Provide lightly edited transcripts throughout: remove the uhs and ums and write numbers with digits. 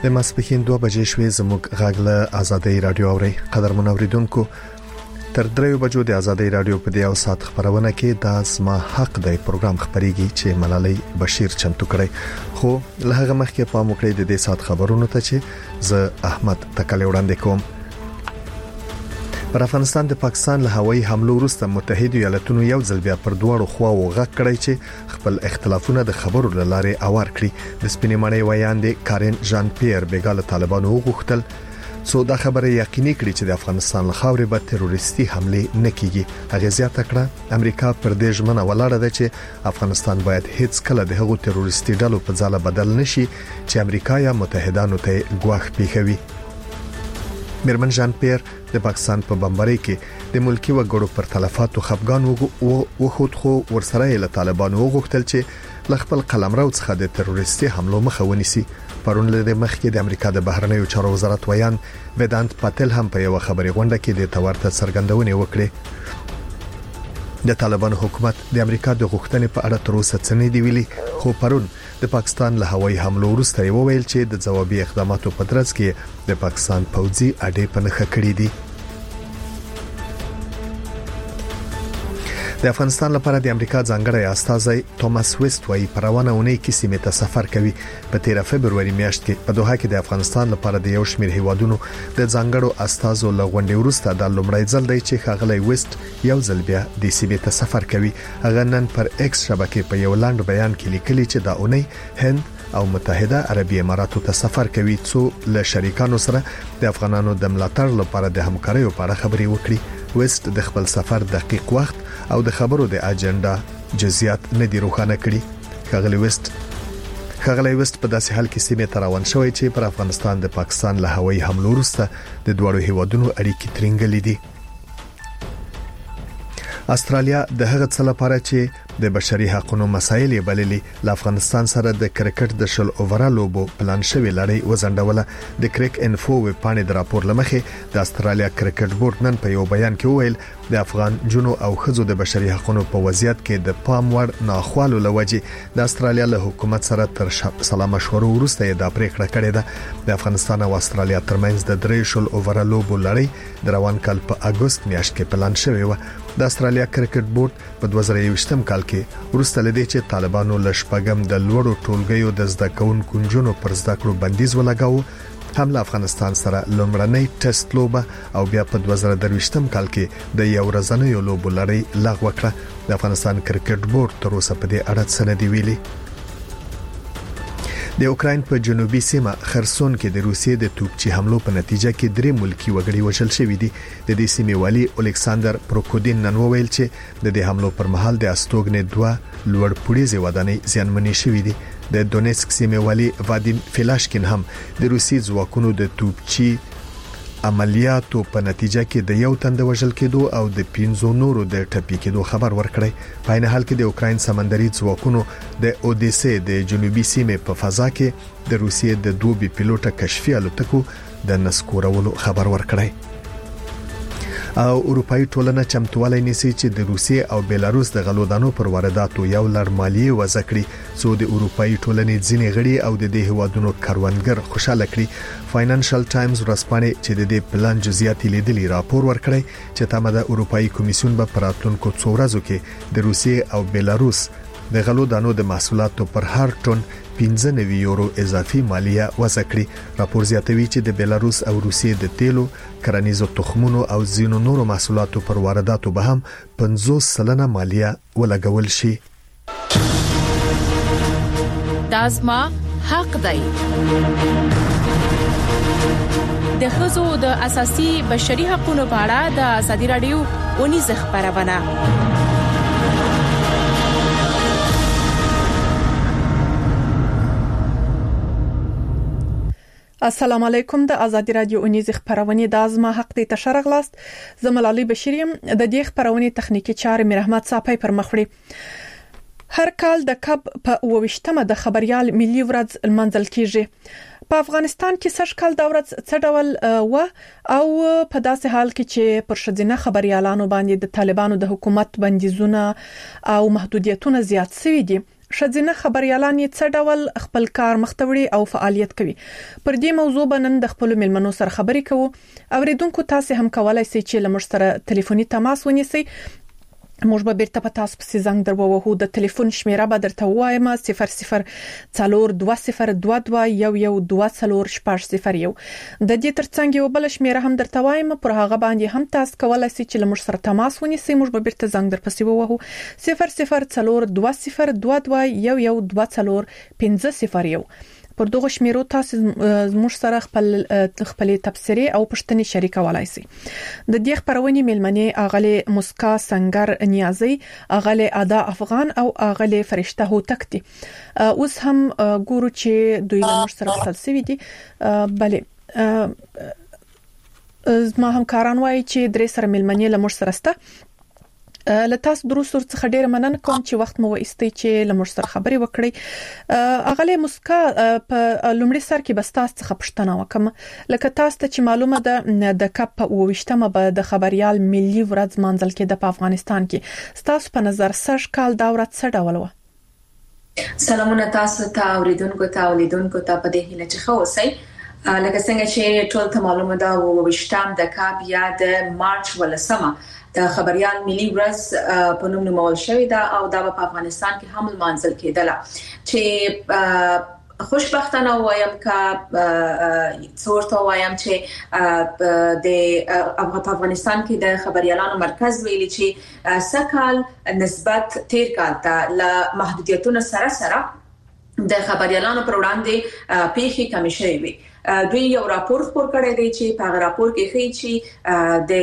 د ماسپښین 2 بجې شوې زموږ غاغله آزادۍ رادیو اوري قدرمن اوریدونکو تر 3 بجو د آزادۍ رادیو په دیو سات خبرونه کې د اسما حق د پروګرام خبريږي چې ملالۍ بشیر چمتو کړي خو له هغه مخکې په موکړې د دې سات خبرونو ته چې زه احمد تکل وړاندې کوم. پر افغانستان د پاکستان له هوایي حملو وروسته متحده ایالاتونو یو ځل بیا پر دوړو خواو غږ کړی چې خپل اختلافونه د خبرو لاره اوار کړي. د سپینې مړۍ ویاندې کارین ژان پیر بیګاله طالبانو وغوښتل څو دا خبره یقیني کړي چې د افغانستان له خاورې به تروریستي حمله نه کیږي. هغه زیاته کړه امریکا پر دې ژمنه ولاړه ده چې افغانستان باید هیڅ کله د هغو تروریستي ډلو په ځاله بدل نشي چې امریکا یا متحدانو ته ګواښ پیښوي. میرمن ژان پیر د پاکستان په بمبارۍ کې د ملکی وګړو پر تلفاتو خفګان وخت خو ورسره له طالبانو وغوښتل چې خپل قلمرو څخه د تروریستي حملو مخه ونیسي. پرون له مخکې د امریکا د بهرنیو چارو وزارت ویان ویدانت پاتل هم په یو خبري غونډه کې د تورته څرګندونه وکړه. د طالبان حکومت د امریکا د غوښتنې په اړه تر اوسه څه نه دی ویلي خو پرون د پاکستان له هوایي حملو وروسته یې وویل چې د ځوابي اقداماتو په ترڅ کې د پاکستان پوځي اډې په نخښه کړې دي. د افغانستان لپاره د امریکا ځانګړی استازی توماس ویست وايي پروانه اونۍ کې سیمه ته سفر کوي. په 13 فبرवरी میاشت کې په دوحه کې د افغانستان لپاره د یو شمېر هیوادونو د ځانګړو استازو لغونډې وروسته د لومړی ځل دی چې ښاغلی ویست یو ځل بیا د سیمه ته سفر کوي. هغه نن پر ایکس شبکې په یو لاند بیان کې لیکلي چې دا اونۍ هند او متحده عربی اماراتو ته سفر کوي څو له شریکانو سره د افغانانو د ملاتړ لپاره د همکارۍ په اړه خبري وکړي. ویست د خپل سفر دقیق وخت او د خبرو د اجنډا جزئیات نه دی روښانه کړي. ښاغلی ویست په داسې حال کې سیمه ته روان شوی چې پر افغانستان د پاکستان له هوایي حملو وروسته د دوړو هیوادونو اړیکې ترنګلې دي. استرالیا د هغه څه لپاره چې د بشري حقوقو مسایل بللي ل افغانستان سره د کرکټ د شل اوور لوبو پلان شوی لړۍ وزندوله. د کریک انفو ویب پاڼې د راپور لمخې د استرالیا کرکټ بورډ نن په یو بیان کې وویل د افغان جنو او خزو د بشري حقوقو په وضعیت کې د پام وړ ناخوالو لوجه د استرالیا له حکومت سره تر سلا مشورو وروسته د پریکړه کړې ده. د افغانستان او استرالیا ترمنځ د 3 شل اوور لوبو لړۍ د روان کال په اگست میاشت کې پلان شوی و. د استرالیا کرکټ بورډ په 2021 کال کې وروسته لدې چې طالبانو لشپګم د لوړو ټولګیو د زده کوونکو جنونو پر زده کړو بندیز ولګاوه. هم له افغانستان سره لومړنۍ ټیسټ لوبه او بیا په 2023 کال کې د یو ورځنۍ لوبو لړۍ لغوه کړه. د افغانستان کرکټ بورډ تر اوسه په دې اړه څه نه دی ویلي. د اوکراین په جنوبي سیمه خرسون کې د روسیې د توپچي حملو په نتیجه کې 3 ملکی وګړي وژل شوي دي. د دې سیمې والي الیکساندر پروکودین نن وویل چې د دې حملو پر مهال د استوګنې 2 لوړ پوړیزه ودانۍ زیانمنې شوې دي. د دونیسک سیمې والي وادیم فلاشکین هم د روسي ځواکونو د توپچي عملیاتو په نتیجه کې د یو تند وژل کېدو او د 15 نورو د ټپي کېدو خبر ورکړی. په عین حال کې د اوکراین سمندري ځواکونو د اودیسه د جنوبي سیمې په فضا کې د روسیې د 2 بي پیلوټه کشفي الوتکو د نسکورولو خبر ورکړی. او اروپאי ټولنه چمتوالی نیسي چې د روسیې او بیلاروس د غلودانو پر وارداتو یو لړ مالیه وضع کړي څو د اروپאי ټولنې ځینې غړي او د دې هوادونو کاروانګر خوشاله کړي. فاینانشل ټایمز ورځپاڼه چې د دې پلان جزئیات لیدلي راپور ورکړی چې تمه د اروپאי کمیسیون په پراتونکو څو ورځو کې د روسیې او بیلاروس د غلودانو د محصولاتو پر هر ټن 15 یورو اضافي مالیه وضع کړي. راپور زیاتوي چې د بیلاروس او روسیې د تیلو، کرنیزو تخمونو او ځینو نورو محصولاتو پر وارداتو به هم 50% مالیه ولګول شي. دازما حق دی. د ښځو د اساسي بشري حقوقو په اړه د ازادي رادیو ونیز خبرونه. السلام علیکم. د ازادي رادیو اونیز خبرونه د ازما حق دی تشرغلاست. زملالي بشیریم د دې خبرونه تخنیکی چارې مې رحمت صاحب پر مخړي. هر کال د کب په 28مه د خبريال ملي ورځ المنځل کیږي. په افغانستان کې سږ کال د ورځ څه ډول و او په داسې حال کې چې پر شذینه خبريالانو باندې د طالبانو د حکومت بندیزونه او محدودیتونه زیات شوي دي، شذینه خبريالان یې څه ډول خپل کار مختوړي او فعالیت کوي. پر دې موضوع باندې د خپل ملمنو سره خبرې کوو. اوریدونکو تاسو هم کولای شئ چې لمر سره ټلیفوني تماس ونیسئ. موږ به بیرته په تاسو په زنګ دروو. د ټلیفون شمیره به درته وایم 004202211240 د دې ترڅنګ یو بل شمیره هم درته وایم، پر هغه باندې هم تاسو کولای شئ چې لمر سره تماس ونیسئ. موږ به بیرته زنګ درپسې ووهو 004202211240. پر دغه شمیرو تاسو موږ سره خپل تبصرې او پوښتنې شریکولای شئ. د دې خبرونې ملمنې اغله مسکا سنگر نیازي، اغله ادا افغان او اغله فرشته هوتک دي. اوس هم ګورو چې دوی موږ سره تلسوي دي. بله ما هم کاران وایي چې درې سره ملمنې لمر سره سته. لتاس دروسور څخه ډیر مننه کوم چې وخت مو وایستي چې لمر سره خبري وکړي. اغله مسکا په لومړي سر کې بس تاسو څخه پښتنه وکم، لکه تاسو ته چې معلومه ده د کپ او وشتمه به د خبريال ملي ورځ مانځل کې د افغانستان کې تاسو په نظر سږ کال دا ورځ څه ډول و؟ سلامونه تاسو ته اوریدونکو ته ولیدونکو ته په دې هیله چې خو اوسئ. لکه څنګه چې ټول ته معلومه ده وشتم د کپ یا د مارچ ولسمه د خبريال ملي ورځ په نوم نومول شوې ده او دا په افغانستان کې هم منځل کېدله چې خوشبختانه وایم کا څورته وایم چې د افغانستان کې د خبريالانو مرکز ویلي چې سکهال نسبت تیر کال ته ل محدودیتونو سره د خبريالانو پر وړاندې پیښې کمې شوې وي. دوی یو راپور خپور کړی دی چې په راپور کې ښیي چې د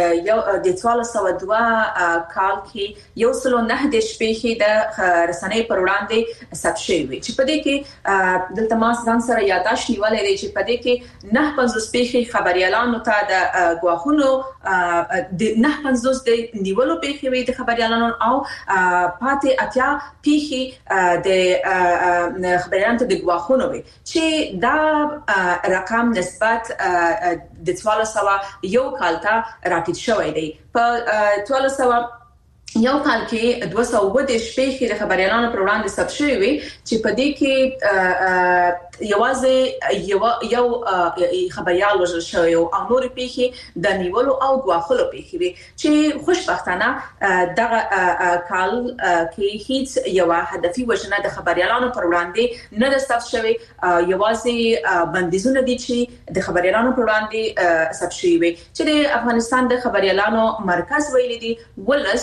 2002 کال کې 109 شپې د رسنۍ پر وړاندې ثبت شوی وي چې په دې کې د تماس ځان سره یاداش نیولې دی چې په دې کې 950 پیښې خبريالانو ته د غواخونو د 950 د نیولو پیښې وي د خبريالانو او پاتې اتیا پیښې د خبريالانو ته د غواخونو وي چې دا رقم نسبت د 1201 کال ته راټیټ شوی دی. په 1201 کال کې 210 شپې د خبريالانو پر وړاندې ثبت شوی وي چې په دې کې یوازې یو خبريال وژل شوی او نور پیښې د نیولو او غواخلو پیښې وي چې خوشبختانه دغه کال کې هیڅ یو هدفي وژنه د خبريالانو پر وړاندې نه ثبت شوی. یوازې بندیزونه دي چې د خبريالانو پر وړاندې ثبت شوی وي چې د افغانستان د خبريالانو مرکز ویلي دي ولس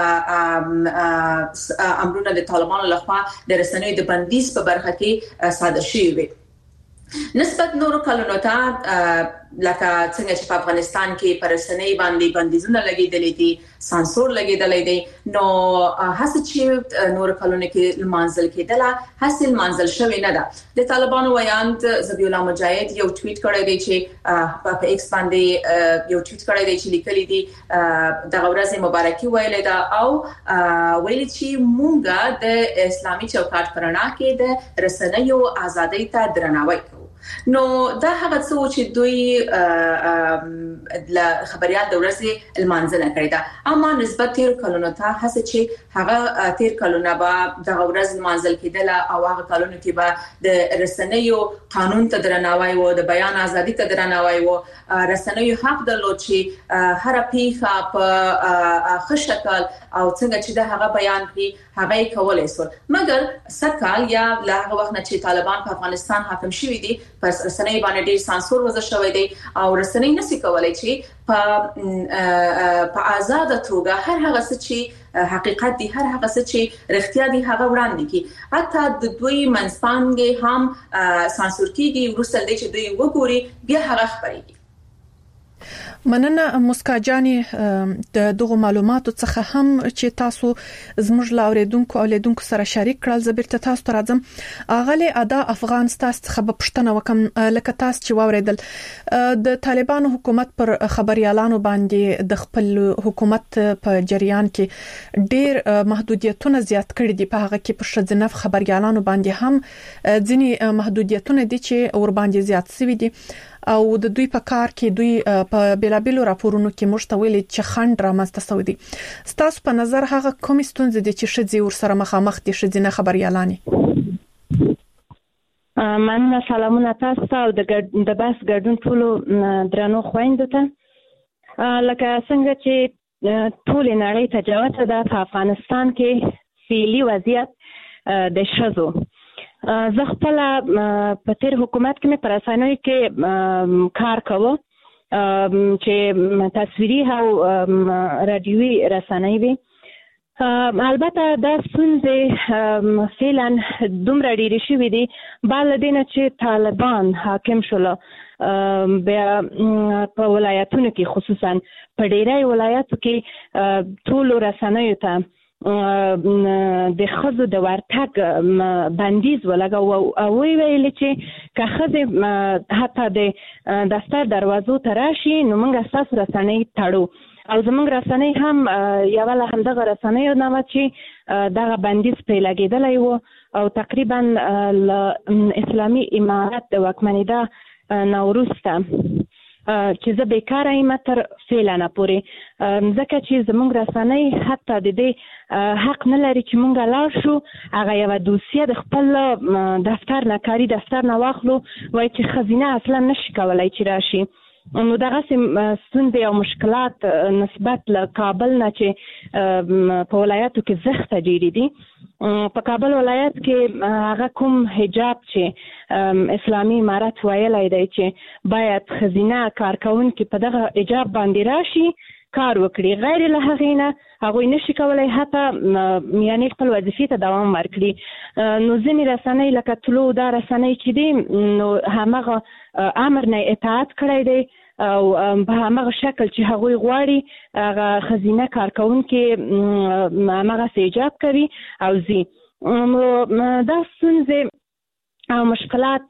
امرونه د طالبانو لخوا د رسنیو د بندیز په برخه کې صادر شوی وي. نسبت نورو کلونو ته لکه څنګه چې په افغانستان کې پر رسنۍ باندې بندیزونه لګیدلې دي، سانسور لګیدلې دي، نو هڅه چې نور کلونو کې منځل کېدله حاصل منځل شوی نه ده. د طالبانو ویاند ذبیح الله مجاهد یو ټویټ کړی دی چې په ایکس باندې یو ټویټ کړی دی چې لیکلی دی د ورځې مبارکي ویلې ده او ویلي چې مونږه د اسلامي چوکاټ پرنا کې د رسنیو ازادۍ ته درناوی کوو. نو دا هغه څه چې دوی د خبريال د ورځې المنځنه کړی دا اما نسبت تیر کلونو ته هڅه چې هغه تیر کلونه به د ورځ منځل کېدله او هغه کلونو کې به د رسنیو قانون ته درناوی او د بیان ازادي ته درناوی او رسنیو حق درلود چې هر پیښه په خشکل او څنګه چې د هغه بیان کې هغه کولای شو. مګر سکهال یا له هغه وخت نه چې طالبان په افغانستان حاکم شوي دي پس رسنۍ باندې ډیر سانسور وځ شوی دی او رسنۍ نشي کولای چې په آزاد توګه هر هغه څه چې حقیقت دي هر هغه څه چې رښتیا دي هغه وړاندې کی. حتی د دوی منځپانګې هم سانسور کیږي ورسته دي چې دوی وګوري بیا هغه خبرېږي. مننه مسکا جاني د دغه معلوماتو څخه هم چې تاسو زموږ لاوریدونکو او لیدونکو سره شریک کړل. زبرته تاسو ته راځم. اغلی ادا افغان تاسو څخه پښتنه وکم لکه تاسو چې واوریدل د طالبانو حکومت پر خبريالانو باندې د خپل حکومت په جریان کې ډیر محدودیتونه زیات کړي دي. په هغه کې پر شذنف خبريالانو باندې هم ځینی محدودیتونه دي چې اور باندې زیات شوي دي. او د دوی په کار کې دوی په بلابلو راپورونو کې مشتویل چې خند رامسته سوي دي. ستاسو په نظر هغه کوم ستونزې دي چې شذې ورسره مخامخ دي شذې خبريالانې؟ مننه. سلامونه تاسو ته او د بس ګډون ټولو درنو خويندو ته. لکه څنګه چې ټول نړۍ ته جوته ده په افغانستان کې فعلی وضعیت د شذو. زه خپل په تیر حکومت کې مې پر رسنیو کې کار کوم چې تصویري او رادیوي رسنۍ وي. البته دا ستونزې فعلا دومره ډېرې شوې دي بل دینه چې طالبان حاکم شول بیا په ولایتونو کې خصوصا په ډېری ولایتو کې ټول رسنیو ته د خزو د ورتګ بندیز ولګو او ویل چې که خزه حتی د دفتر دروازو ته راشي نو موږ تاسو رسنۍ تړو او زموږ رسنۍ هم یو له همدغه رسنیو نه چې دغه بندیز پرې لګېدلی و او تقریبا اسلامي امارت د واکمنېدا نه وروسته چې زه بیکاره یم تر فعلا نه پورې ځکه چې زموږ رسنۍ حتی د دې حق نه لري چې موږ لاړ شو هغه یوه دوسیه د خپل دفتر نه کاري دفتر نه واخلو وایي چې ښځینه اصلا نشي کولی چې راشي. نو دغسې ستونزې او مشکلات نسبت له کابل نه چې په ولایاتو کې زښته ډېرې دي. په کابل ولایت کې هغه کوم حجاب چې اسلامي امارت ویلی دی چې باید ښځینه کارکوونکي په دغه حجاب باندې راشي کار وکړي غیر له هغې نه هغوی نشي کولی حتی یعنې خپل وظیفې ته دوام ورکړي. نو ځینې رسنۍ لکه طلوع دا رسنۍ چې دي نو همغه امر نه اطاعت کړی دی او په همغه شکل چې هغوی غواړي هغه ښځینه کارکوونکي همغسې حجاب کوي او ځي. دا ستونزې او مشکلات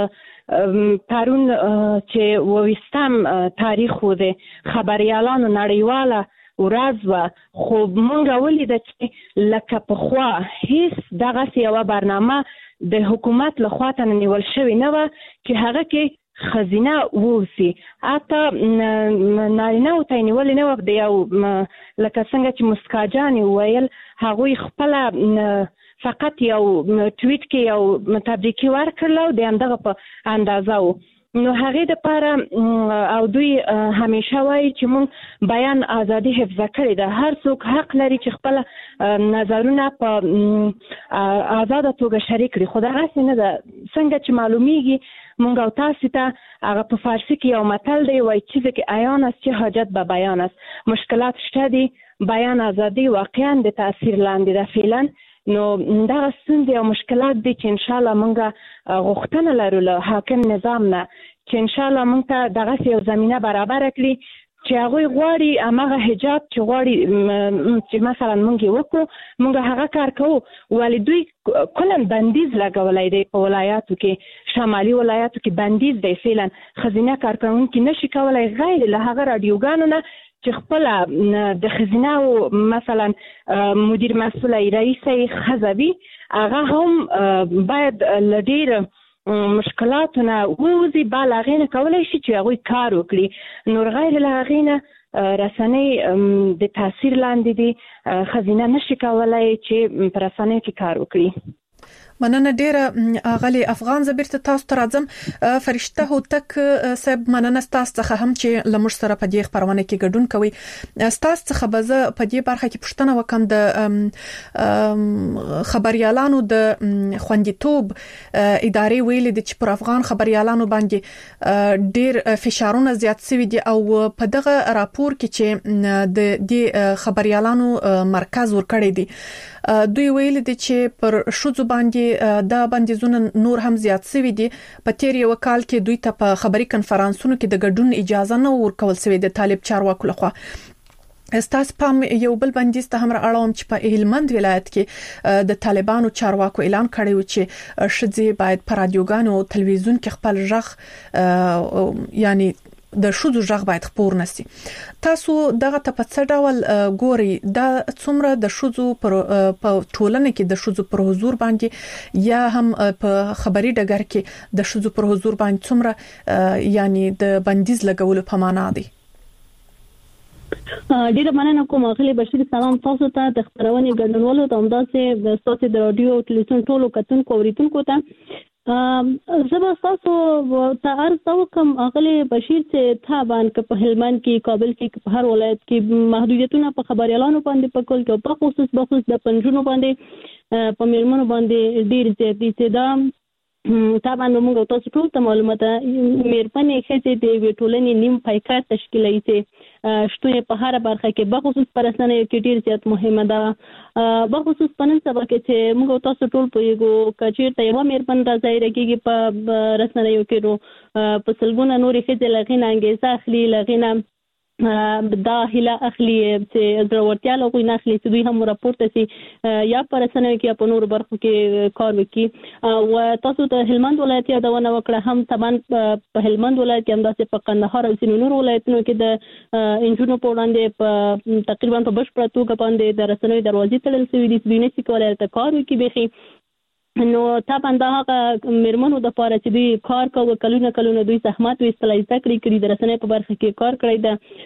پرون چې 28 تاریخ و د خبریالانو نړیواله ورځ وه خو موږ ولیده چې لکه پخوا هیڅ دغسې یوه برنامه د حکومت لخوا ته نیول شوې نه وه چې هغه کې ښځینه واوسي حتی نارینهو ته یې نیولې نه وه د یو لکه څنګه چې مسکاجانې وویل هغوی خپله فقط یو ټویټ کې یو تبریکي ورکړله او د همدغه په اندازه و. نو هغې دپاره او دوی همیشه وایي چې موږ بیان ازادي حفظه کړې ده. هر څوک حق لري چې خپله نظرونه په ازاده توګه شریک کړي خو دغسې نه ده. څنګه چې معلومیږي موږ او تاسې ته هغه په فارسي کې یو متل دی وایي چیزی که عیان است چې حاجت به بیان است. مشکلات شته دي بیان ازادي واقعا د تاثیر لاندې ده فعلا. نو دغه ستونزې او مشکلات دي چې انشاءالله موږ غوښتنه لرو له حاکم نظام نه چې انشاءالله موږ ته دغسې یو زمینه برابره کړي چې هغوی غواړي همغه حجاب چې غواړي چې مثلا موږ یې وکړو موږ هغه کار کوو ولې دوی کلا بندیز لګولی دی په ولایاتو کې شمالي ولایاتو کې بندیز دی فعلا ښځینه کارکوونکي نشي کولی غیر له هغه راډیوګانو نه چې خپله د ښځینهو مثلا مدیر مسؤله رئیسه یې ښځه وي هغه هم باید له ډېر مشکلاتو نه ووځي بل هغې نه کولی شي چې هغوی کار وکړي. نور غیر له هغې نه رسنۍ د تاثیر لاندې دي ښځینه نشي کولی چې په رسنیو کې کار وکړي. مننه ډیره غلي افغان زبرته تاسو ته راځم. فرشته هوتک صاحب مننه تاسو څخه هم چې لمر سره په دې خبرونه کې ګډون کوي. تاسو څخه به زه په دې برخه کې پوښتنه وکم د خبريالانو د خوندیتوب ادارې ویلي د چې پر افغان خبريالانو باندې ډیر فشارونه زیات شوي دي او په دغه راپور کې چې د خبريالانو مرکز ورکړی دی دوی ویل دي چې پر شوزو باندې دا بندیزونه نور هم زیات شوي دي. په تیر یو کال کې دوی ته په خبري کنفرانسونو کې د ګډون اجازه نه ورکول شوې د طالب چارواکو لخوا. استاس پام یو بل بندیز ته هم راړوم چې په هلمند ولایت کې د طالبانو چارواکو اعلان کړی و چې شذې باید پر رادیوګانو او تلویزیون کې خپل ژغ یعنی د شذو ژغ باید خپور نشي. تاسو دغه ته په څه ډول ګوري دا څومره د شذو په ټولنه کې د شذو پر حضور باندې یا هم په خبري ډګر کې د شذو پر حضور باندې څومره یعنی د بندیز لګولو په معنا دی؟ ډیره مننه کوم اغلی بشیر. سلام تاسو ته د خبرونې ګډونوالو ته همداسې د تاسو د رادیو او ټلویزیون ټولو کتونکو اوریدونکو ته زه تاسو ته عرض کوم اغلی بشیر چې تابان ک په هلمند کې کابل کې په هر ولایت کې محدودیتونه په خبريالانو باندې په کول کې په خصوص د پنځونو باندې په میرمنو باندې ډیر زیات دي چې دا طبعا موږ تاسو ټول ته معلومات مېرمنې خېته د ویټولنې نیم پایکار تشکیلوي چې شتون په هر برخه کې بخصوص پرسنه کې ډیر زیات مهمه ده. بخصوص پنن سبا کې چې موږ تاسو ټول په یو کچیر ته یو مېرمن راځي رکیږي په رسنه یو کې په سلګونه نورې خېته لغینه انګیزه اخلي لغینه داخله اخلي چې ضرورتیا لغوي نه اخلي چې دوی هم راپورته سي یا پرسنه کې په نور برخو کې کار وکړي. او تاسو ته هلمند ولایت یادونه وکړه هم تمن په هلمند ولایت کې هم داسې په قندهار او ځینو نور ولایتونو کې د انجونو په وړاندې په تقریبا په بشپړه توګه باندې د رسنوي دروازې تړل شوې دي چې دوی نشي کولای ته کار وکړي بخي. نو طبعا دا هغه میرمنو د پاره چې دوی کار کوي کلونه دوی زحمت وستلای ذکر کړی د رسنۍ په برخه کې کار کړی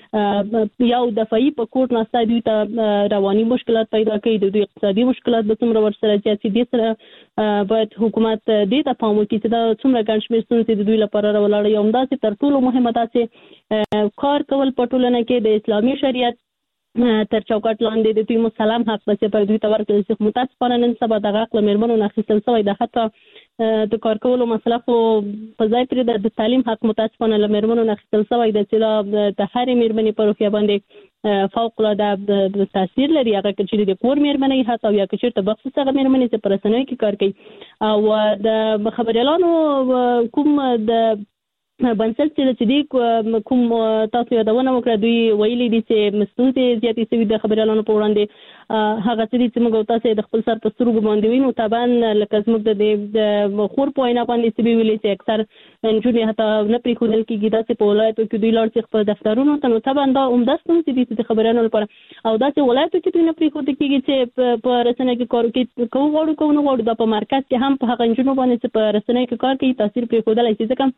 د یو دفعي په کوټ ناسته دوی ته رواني مشکلات پیدا کوي د دوی اقتصادي مشکلات به څومره ورسره چې دې سره باید حکومت دې ته پام وکړي چې دا څومره ګڼ شمېر ستونزې د دوی لپاره راولاړ یو همداسې تر ټولو مهمه ده چې کار کول په ټولنه کې د اسلامي شریعت تر چوکاټ لاندې د دوی مسلم حق به پر دوی ته ورکړل شي. متاسفانه نن سبا دغه عقل میرمنو نه اخیستل شوی د حتی د کار کولو مسله خو په ځای پرې د تعلیم حق متاسفانه له میرمنو نه اخیستل شوی د چې د هرې میرمنې په روحیه باندې فوق العاده تاثیر لري. هغه چې د کور میرمنې حتی یا چې ته بخصوص هغه میرمنې چې پر رسنیو کې کار کوي او د خبريالانو کوم د بنسټ چې دی کوم تاسو یادونه وکړه دوی ویلي دي چې مستونزې زیاتې شوي د خبريالانو په وړاندې هغه چې موږ تاسو د خپل سر په سترګو باندې وینو طبعا لکه زموږ د خور په وینا باندې چې ویلي چې اکثر انجونې حتی نه پرې خودل کېږي داسې په ولایتو کې دوی لاړ چې خپل دفترونو ته نو طبعا دا عمده ستونزې دي چې خبريالانو لپاره او داسې ولایتو کې دوی نه پرې خودل کېږي چې په رسنۍ کې کار کوي کوو نه غواړو دا په مرکز کې هم په هغه انجونو باندې چې په رسنۍ کې کار کوي تاثیر پرې خودلای شي. ځکه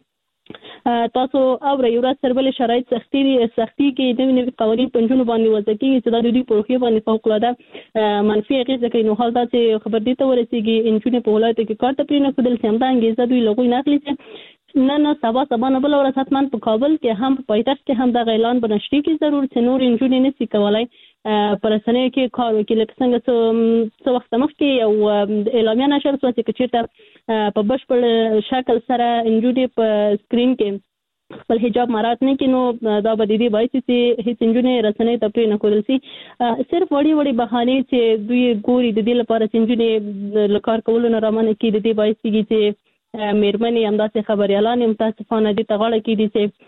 تاسو او یو ورځ سربلې شرایط سختي کې نوې قوانين پنځونو باندې وضع کیږي چې د دوی په روحیه باندې فوق العاده منفي اغیزه کوي. نو حال دا چې خبر دي ته ورسیږي انجونې په ولایت کې کار ته پرې نه کېدل چې هم دا انګیزه دوی لغوي نه اخلي چې نه سبا نه بل ورځ حتمان په کابل کې هم په پایتخت کې هم د اعلان بنشري کې ضرور چې نور انجونې نشي کولای پر رسنۍ کې کار وکړي. لکه څنګه څه وخت مخکې یو اعلامیه نشر شوه چې چېرته په بشپړ شکل سره انجونې په سکرین کې خپل حجاب مراعات نه کړي نو دا به د دې باعث چې هیڅ انجونې رسنۍ ته پرې نه ښودل شي. صرف وړې بهانې چې دوی ګوري د دې لپاره چې انجونې له کار کولو نه رامنع کړي د دې باعث کېږي چې میرمنې همداسې خبريالان متاسفانه دې ته غاړه کېږدي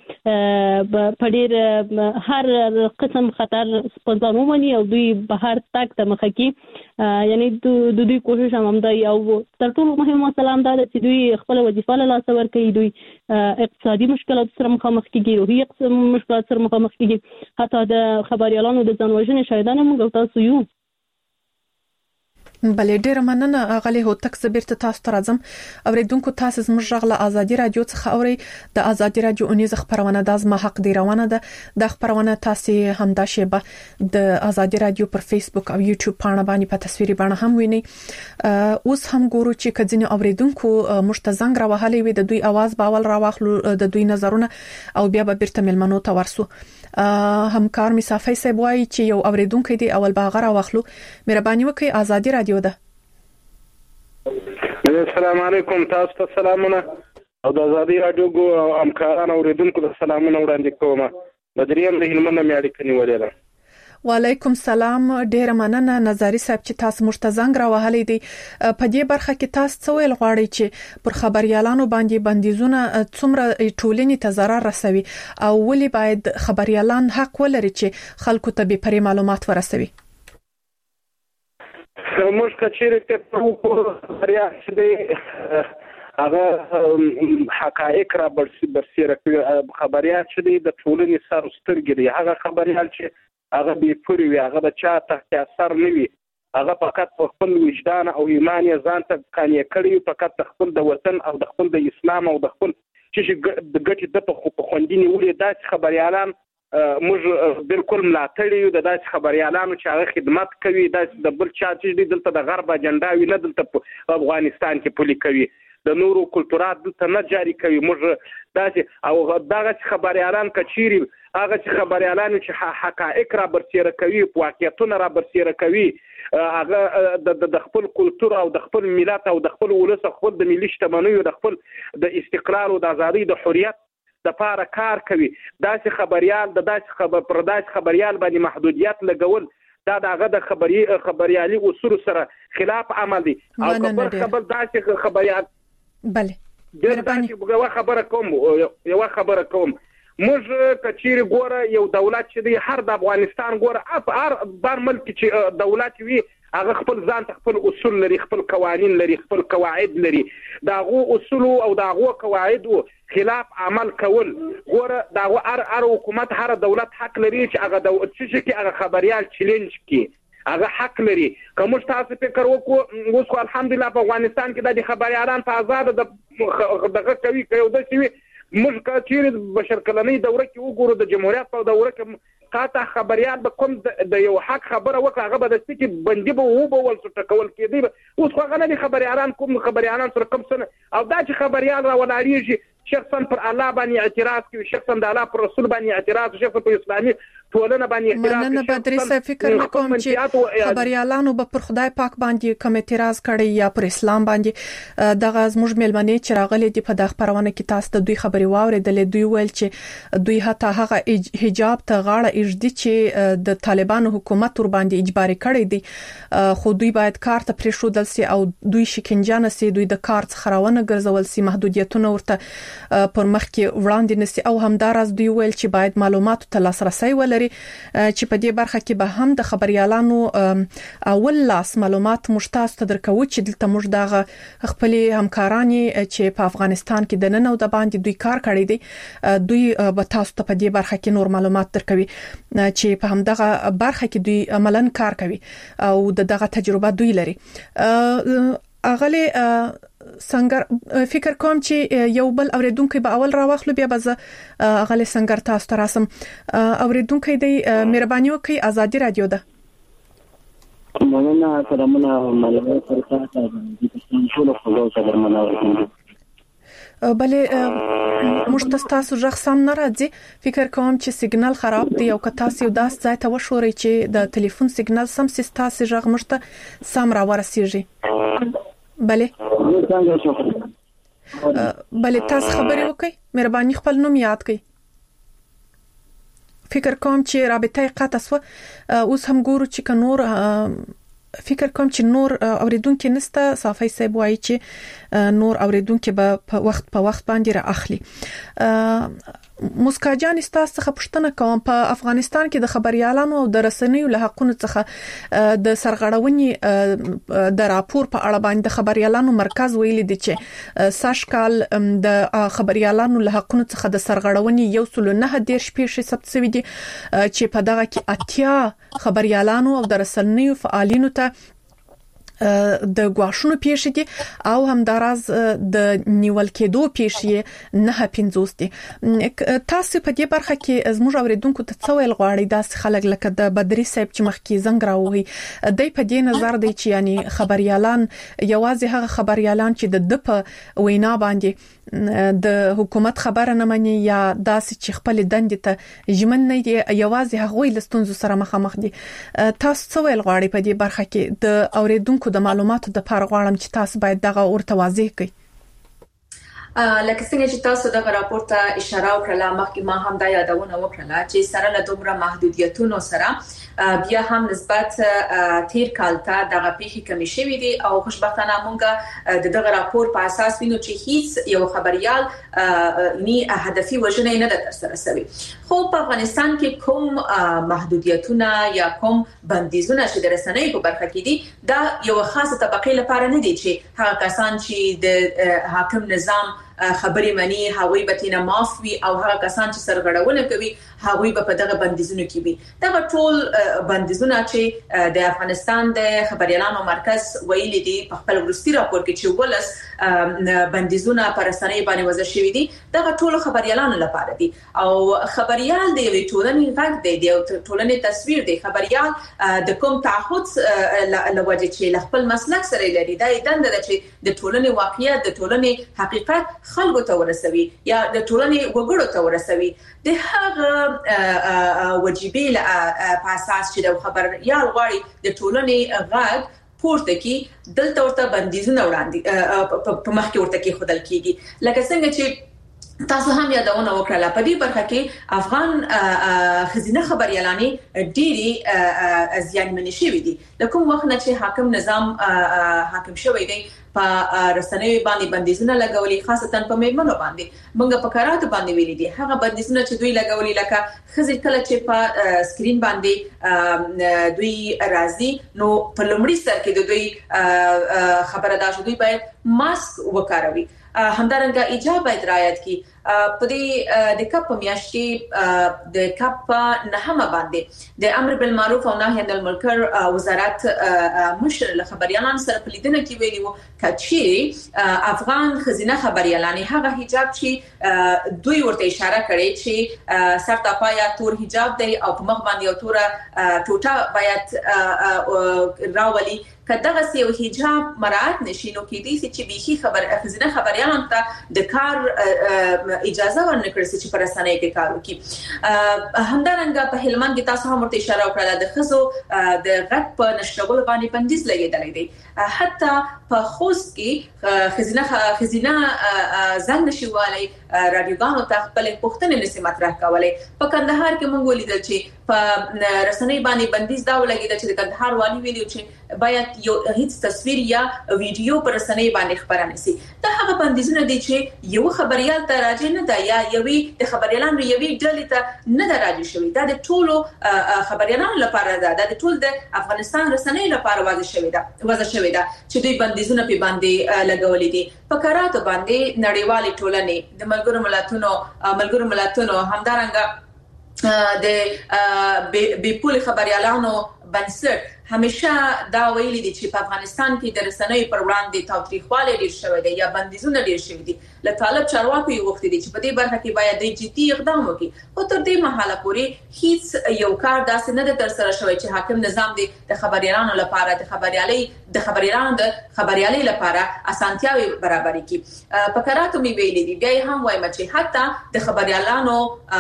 چې په ډېر هر قسم خطر په ځان ومني او دوی بهر تګ ته مخه کړي. یعنی د دوی کوشش هم همدا او تر ټولو مهمه مسله هم دا ده چې دوی خپل وظیفه له لاسه ورکوي. دوی اقتصادي مشکلات سره مخامخ کېږي روحي مشکلات سره مخامخ کېږي. حتی د خبريالانو د ځان وژنې شاهدان موږ تاسو یو. بلې ډېر مننه غلي هوتک زبرته تاسو ته راځم. اوریدونکو تاسو زموږ غږ ازادي رادیو څخه اوري د ازادي رادیو اونیز خبرونه د ازما حق دی روانه ده. د خبرونه تاسو همدا شیبه د ازادي رادیو پر فیسبوک او یوټیوب باندې په تصویري باندې هم ویني. اوس هم ګورو چې کځینې اوریدونکو مشتزنګ راوهلې وي د دوی आवाज باول راوخلو د دوی نظرونه او بیا به بیرته ملمنو ته ورسو. همکار مصافي صاحب وایي چې یو اوریدونکو دی اول باغ راوخلو. مهرباني وکړئ ازادي رادیو ده. السلام علیکم تاسو ته سلامونه او د ازادي رادیو او همکارانو اوریدونکو ته سلامونه وړاندې کوم. بدریم د هلمند مې اړیکه نیولې ده. وعلیکم سلام. ډیر مننه نظری صاحب چې تاسو مشتزنګ راوهلې دي. په دې برخه کې تاسو څه ویل غواړئ چې پر خبريالانو باندې بندیزونه څومره ټولنې ته ضرر رسوي او ولې باید خبريالان حق ولري چې خلکو ته به پرې معلومات ورسوي؟ موږ کچېرې ته په ریاست دی هغه حقایق را برسېره کوي. خبريال چې د ټولنې سر سترګې دي، هغه خبريال چې هغه بې پوري وي، هغه د چا تحت اثر نه وي، هغه فقط په خپل وجدان او ایمان یې ځان ته قانع کړی، فقط د خپل د وطن او د خپل د اسلام او د خپل چې د ګټې د په خوندې نیولې داسې خبريالان موږ بالکل ملاتړ یو. د داسې خبريالانو چې هغه خدمت کوي، داسې د بل چا چې دلته د غرب اجنډا وي نه دلته په افغانستان کې پلي کوي، د نورو کلتورات دلته نه جاري کوي. موږ داسې او دغه خبريالان کچيري هغه چې خبريالان چې حقایق را برسېره کوي، واقعیتونه را برسېره کوي، هغه د خپل کلتور او د خپل ملت او د خپل ولس او خپل د ملي شتمنیو د خپل د استقلال او د ازادۍ د حریت د پاره کار کوي. داسې خبريال د داسې خبريال باندې محدودیت لګول دا دغه د خبريالي اصول سره خلاف عمل دي. او خبر داسې خبريال بله یو خبره کوم موږ کچيري ګوره یو دولت چې دی هر د افغانستان ګوره هر بار ملک چې دولت وي هغه خپل ځان ته خپل اصول لري، خپل قوانين لري، خپل قواعد لري. داغه اصول او داغه قواعد خلاف عمل کول ګوره داغه هر حکومت هر دولت حق لري چې هغه چې هغه خبريال چیلنج کی هغه حق لري. کوم تاسو فکر وکړو اوس الحمدلله په افغانستان کې د خبريالان په آزاد دغه کوي د شي موږ کچيري بشر کلنۍ دوره کې وګورو د جمهوریت په دوره کې قاطع خبريال به کوم د یو حق خبره وکړه هغه به د سکه بندي به و به ول څه ټکول کېدی. اوس خو غنه خبريالان کوم خبريالان سره کوم سن او دا چې خبريال را ولاړیږي شخصا پر الله باندې اعتراض کوي، شخصا د الله پر رسول باندې اعتراض، شخصا په اسلامي ټولنه باندې اعتراض. نه بدري فکر کوم چې خبريالانو به پر خدای پاک باندې کوم اعتراض کړي یا پر اسلام باندې. دغه زموږ ملمنې چې راغلي دي په دغه خبرونه کې تاسو د دوی خبري واوریدلې، دوی ویل چې دوی حتی هغه حجاب ته غاړه ایږدي چې د طالبانو حکومت ور باندې اجباري کړی دي، خو دوی باید کار ته پریښودل سي او دوی شکنجه سي، دوی د کار څخه راونه ګرځول سي، محدودیتونه ورته پر مخ کې وړاندې نسی او همدارس دوی ویل چې باید معلوماتو ته لاسرسي ولري چې په دې برخه کې به هم د خبريالانو اول لاس معلومات مشتاق ته درکو چې دلته موږ دغه خپل همکارانی چې په افغانستان کې د نن او د باندې دوی کار کړی دي دوی به تاسو ته په دې برخه کې نور معلومات درکوي چې په همدغه برخه کې دوی عملاً کار کوي او دغه تجربه دوی لري. اغلی سنگر فکر کوم چې یو بل اوریدونکو به اول راوخلو بیا به اغلی سنگر تاسو ته راسم. اوریدونکو دی مهرباني وکړئ، ازادي رادیو ده. مننه سلامونه ملګری سره تاسو د ټول خلکو سره مننه. بلې مشتستاسو ژغ سم نه راځي، فکر کوم چې سیګنال خراب دی او که تاسو داس ځای ته وشورئ چې د ټلیفون سیګنال سم سیستاسو ژغ مشته سم را ورسیږي. بلې تاسو خبرې وکړئ، مهرباني خپل نوم یاد کړئ. فکر کوم چې رابطه قطع شو. اوس هم ګورو چې نور فکر کوم چې نور اوریدونکو نسته. صافي صاحب وایي چې نور اوریدونکو به په وخت باندې را اخلي. مسکاجان استاسو څخه پوښتنه کوم، په افغانستان کې د خبريالانو او د رسنیو له حقونو څخه د سرغړونې د راپور په اړه باندې د خبريالانو مرکز ویلي دی چې ساشکال د خبريالانو له حقونو څخه د سرغړونې 1.9 ثبت شوی دی چې په دغه کې 80 خبريالانو او د رسنیو فعالینو ته د غواښونو پیښې دي او همداراز د نیول کېدو پیښې 9.50 دي. تاسو په دې برخه کې زموږ اوریدونکو ته څه ویل غواړئ؟ داس خلک لکه د بدري صاحب چې مخکې زنګ راوهي دای په دې نظر دی چې یعنی خبريالان یوازې هغه خبريالان چې د په وینا باندې د حکومت خبره نه مني یا داسې چې خپل دندې ته ژمن نه دي، یوازې هغوی لستونزو سره مخامخ دي. تاسو څه ویل غواړئ په دې برخه کې؟ د اوریدونکو د معلوماتو د لپاره غواړم چې تاسو باید دغه ورته واضح کړئ. لکه څنګه چې تاسو د راپور ته اشاره وکړه مخکې ما هم دا یادونه وکړه چې سره له دومره محدودیتونو سره بیا هم نسبت تیر کال ته دغه پیښې کمی شوې دي او خوشبختانه مونږ د دغه راپور په اساس وینو چې هیڅ یو خبريال ني هدفي وجنه نه د ترسره شوی خو په افغانستان کې کوم محدودیتونه یا کوم بندیزونه چې د رسنۍ په برخه کې دي دا یو خاصه طبقه لپاره نه دي چې هغه کسان چې د حاکم نظام خبري مني هغوی به تینه معافي او هغه کسان چې سرغړونه کوي هغوی به په دغه بندیزونو کې وي دا ټول بندیزونه چې د افغانستان د خبريالانو مرکز ویلي دي په خپل ورستي راپور کې چې ولس بندیزونه پر رسنۍ باندې وضع شوي دي دا ټول خبريالانو لپاره دي او خبريال د ټولنې غږ دی د ټولنې تصویر دی خبريال د کوم تعهد لوجه چې خپل مسلک سره لري دا دنده ده چې د ټولنې واقعیت د ټولنې حقیقت خلکو ته ورسوي یا د ټولنې وګړو ته ورسوي د هغه وجیبې په اساس چې د خبريال غواړي د ټولنې غږ پورته کی دلته ورته بندیزونه وړاندې په مخ کې ورته کې خدل کیږي لکه څنګه چې تاسو هم یادونه وکړه په دې برخه کې افغان خزینه خبريالاني ډيري زیانمنې شوې دي د کوم وخت نه چې حاکم نظام حاکم شوی دی په رسنۍ باندې بندیزونه لګولي خاصتا په میرمنو باندې موږ په کاراتو باندې ویلي دي هغه بندیزونه چې دوی لګولي لکه خزي کله چې په سکرین باندې دوی راځي نو په لومړي سر کې دوی خبره ده چې دوی باید ماسک وکاروي همدارنګه ایجاب باید رعایت کی په دې د کپ میاشت کې د کپ نه باندې د امر بالمعروف او نهي عن المنکر وزارت مشر خبريالان سره په لیدنه کې ویلو کچې افغان خزینه خبريالانه هغه حجاب چې دوی ورته اشاره کړې چې سرته پایا تور حجاب دی او په مخ باندې یو تور ټوټه باید راولي کداغه یو حجاب مراعات نشي نو کې دي چې به خزینه خبريالان ته د کار اجازه ورنکړي چې پر رسنۍ کې کار وکړي همدارنګه په هلمند کې تاسو هم ورته اشاره وکړه د خزو د غټ په نشرولو باندې بندیز لګیدل دي حتی په خوست کې خزینه ځان نشوالي رادیوګانو ته خپل پښتنې نسي مطرح کولای په کندهار کې مونږ ولیدل چې په رسنۍ باندې بندیز دا ولګیدل چې د کندهار والی ویلو چې باید یو هیڅ تصویر یا ویډیو پر رسنۍ باندې خبره نشي دا هغه بندیزونه دي چې یو خبريال ته راځي نه دا یا یوي د خبريالانو یوي ډلې ته نه راځي شوی دا د ټولو خبريالانو لپاره ده د ټول د افغانستان رسنۍ لپاره وضع شوی ده چې دوی بندیزونه په باندې لګولې دي په کاراتو باندې نړیوالې ټولنې د ملګرو ملتونو همدارنګه د بیپول خبريالانو بنسټ همیشه دا ویلي دي چې په افغانستان کې د رسنۍ پر وړاندې تاوتریخوالی ډیر شوی دی یا بندیزونه ډیر شوی دي له طالب چارواکو یو وخت دي چې په دې برخه کې باید د جدي اقدام وکړي او تر دې مهاله پورې هیڅ یو کار داسې نه تر سره شوی چې حاکم نظام دی د خبريالانو لپاره د خبريالۍ لپاره اسانتیاوي برابرې کړي په کاراتو می ویلي دي بیا هم وایم چې حتی د خبريالانو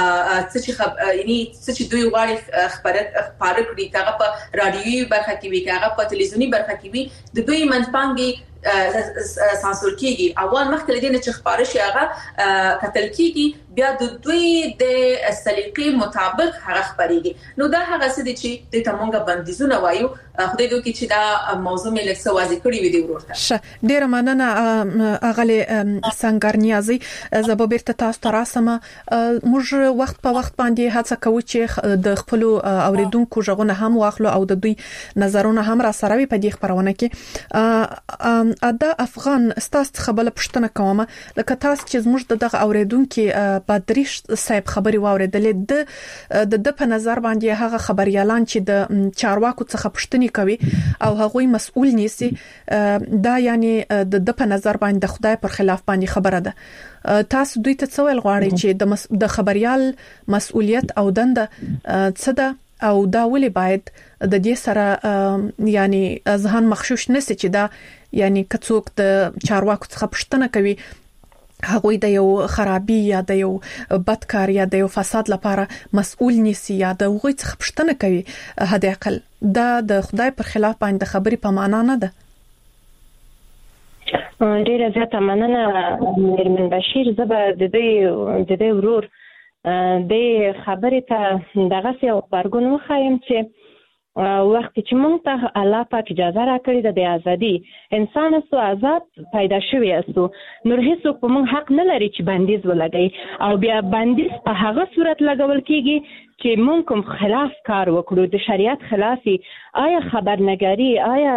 چې دوی غواړي خبره کړي هغه په رادیوي برخه کې وي هغه په تلویزیونی برخه کې وي د دوی منځپانګي سانسور کیږي اول مخکې لدی نه چې خبره شي هغه قتل کیږي بیا د دوی د سلیقې مطابق هغه خبريږي نو دا هغه څه دي چې د تمونګه بندیزونه وایو خدای دوی چې دا موضوع مې لکه واضح کړی وي دی ورته ډیر مننه اغلی سنگارنیازي زبابرته تاسو تراسمه موږ وخت په وخت باندې هڅه کوو چې د خپل اوریدونکو ژغونه هم واخلو او د دوی نظرونه هم را سره وي په دې خبرونه کې ادا افغان ستاسو خبره پښتنه کومه لکه تاسو چې موږ دغه اوریدونکو بدریش صاحب خبري واوریدلې د په نظر باندې هغه خبريالان چې د چارواکو څخه پښتني کوي او هغوی مسؤل نیسي دا یعنی د په نظر باندې د خدای پر خلاف باندې خبره ده تاسو دوی ته څه ویل غواړئ چې د خبريال مسؤلیت او دنده څه ده او دا ولې باید د دې سره یعنی ځهان مخشوش نشي چې دا یعنی کڅوک د چارواکو څخه پښتنه کوي هغوی د یو خرابي یا د یو بدکار یا د یو فساد لپاره مسؤل نيسي یا د هغوی څخه پښتنه کوي هدا عقل دا د خدای پر خلاف باندې خبري په معنا نه ده ډیره زیاته مننه میرمن بشیر. زه به د دې ورور د خبرې ته دغه یو خبرګون وښایم چې وخت چې موږ ته الله پاک اجازه راکړې ده د ازادي، انسان استو آزاد پیدا شوی استو، نور هیڅوک په موږ حق نه لري چې بندیز ولګي او بیا بندیز په هغه صورت لګول کیږي چې موږ کوم خلاف کار وکړو، د شریعت خلافي، آیا خبرنګاري، آیا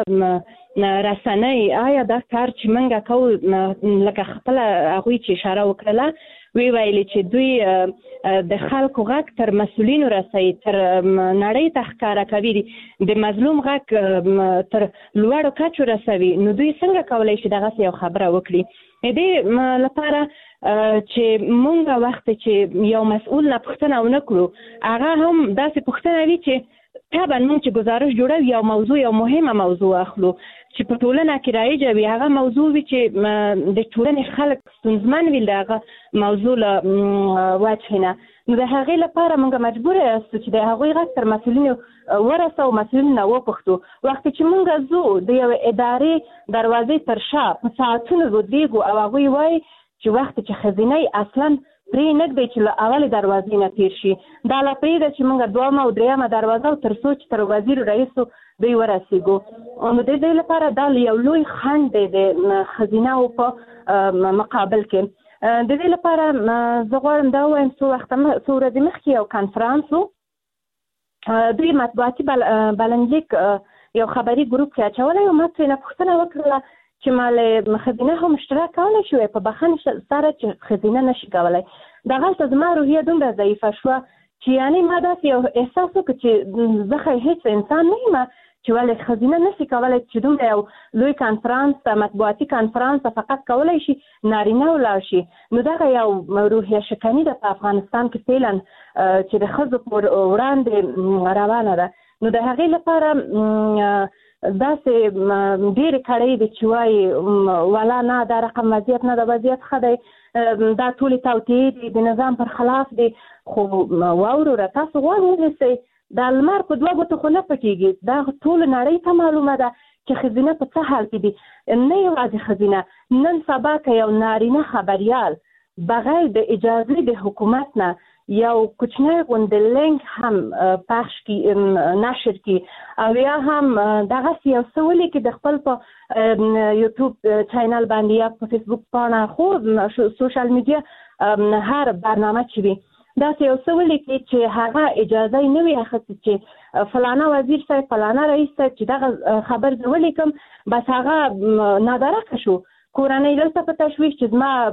رسنۍ، آیا دا کار چې موږ کوو لکه خپل هغوی چې اشاره وکړله وی ویلي چې دوی د خلکو غږ تر مسؤلینو رسوي، تر نړۍ ته ښکاره کوي، د مظلوم غږ تر لوړو کچو رسوي، نو دوی څنګه کولی شي دغسې یو خبره وکړي؟ د دې لپاره چې مونږ وخت چې یو مسؤل نه پوښتنه ونه کړو، هغه هم داسې پوښتنه وي چې طبعا مونږ چې گزارش جوړو یو موضوع، یو مهمه موضوع اخلو چې په ټولنه کې رایجه وي، هغه موضوع وي چې د ټولنې خلک ستونزمن وي د هغه موضوع له وجهې نه، نو د هغې لپاره موږ مجبور یاستو چې د هغوی غږ تر مسؤلینو ورسوو، مسؤلین نه وپوښتو. وخت چې موږ ځو د یوې ادارې دروازې تر شا په ساعتونو ودرېږو او هغوی وایي چې وخت چې ښځینۍ اصلا پرې نږدې چې له اولې دروازې نه تېر شي، دا لا پرېږده چې موږ دویمه او درېیمه دروازه او تر څو چې تر وزیر رئیسو دوی ورسېږو. نو د دې لپاره دا یو لوی خنډ دی د ښځینهو په مقابل کې. د دې لپاره زه غواړم دا ووایم څو ورځې مخکې یو کنفرانس و، دوی مطبوعاتي بلنلیک یو خبري ګروپ کې اچولی و، ما ترېنه پوښتنه وکړله چې ما له ښځینه هم اشتراک کولی شوی په بخښنې سره چې ښځینه نشي کولی. دغلته زما روحیه دومره ضعیفه شوه چې یعنې ما داسې یو احساس وکړ چې زه هیڅ انسان نه یم چې ولې ښځینه نشي کولی چې دومره یو لوی کنفرانس ته، مطبوعاتي کنفرانس ته فقط کولی شي نارینه ولاړ شي. نو دغه یو روحیه شکني ده په افغانستان کې فعلا چې د ښځو پر وړاندې روانه ده. نو د هغې لپاره داسې ډېرې کړۍ دي چې وایي ولا نه دا رقم وضعیت نه ده، وضعیت ښه دی، دا ټولې توطیې دي، د نظام پر خلاف دي. خو واوروره تاسو غوږ ونیسئ، دا لمر په دوه ګوتو خو نه پټېږي، دا ټوله نړۍ ته معلومه ده چې ښځینه په څه حال کې دي. نه یوازې ښځینه، نن سبا که یو نارینه خبریال بغیر د اجازې د حکومت نه یو کوچنی غوندې لینک هم پخش کی، نشر کی، او یا هم دغسې یو څه ولیکي د خپل په یوټیوب چینل باندې یا په فیسبوک پاڼه، خو سوشل میډیا هر برنامه چې وي داسې یو څه ولیکي چې هغه اجازه یې نه وي اخیستې چې فلانه وزیر صاحب، فلانه رئیس صاحب چې دغه خبر زه ولیکم، بس هغه نادرکه شو، کورنۍ دلته په تشویش چې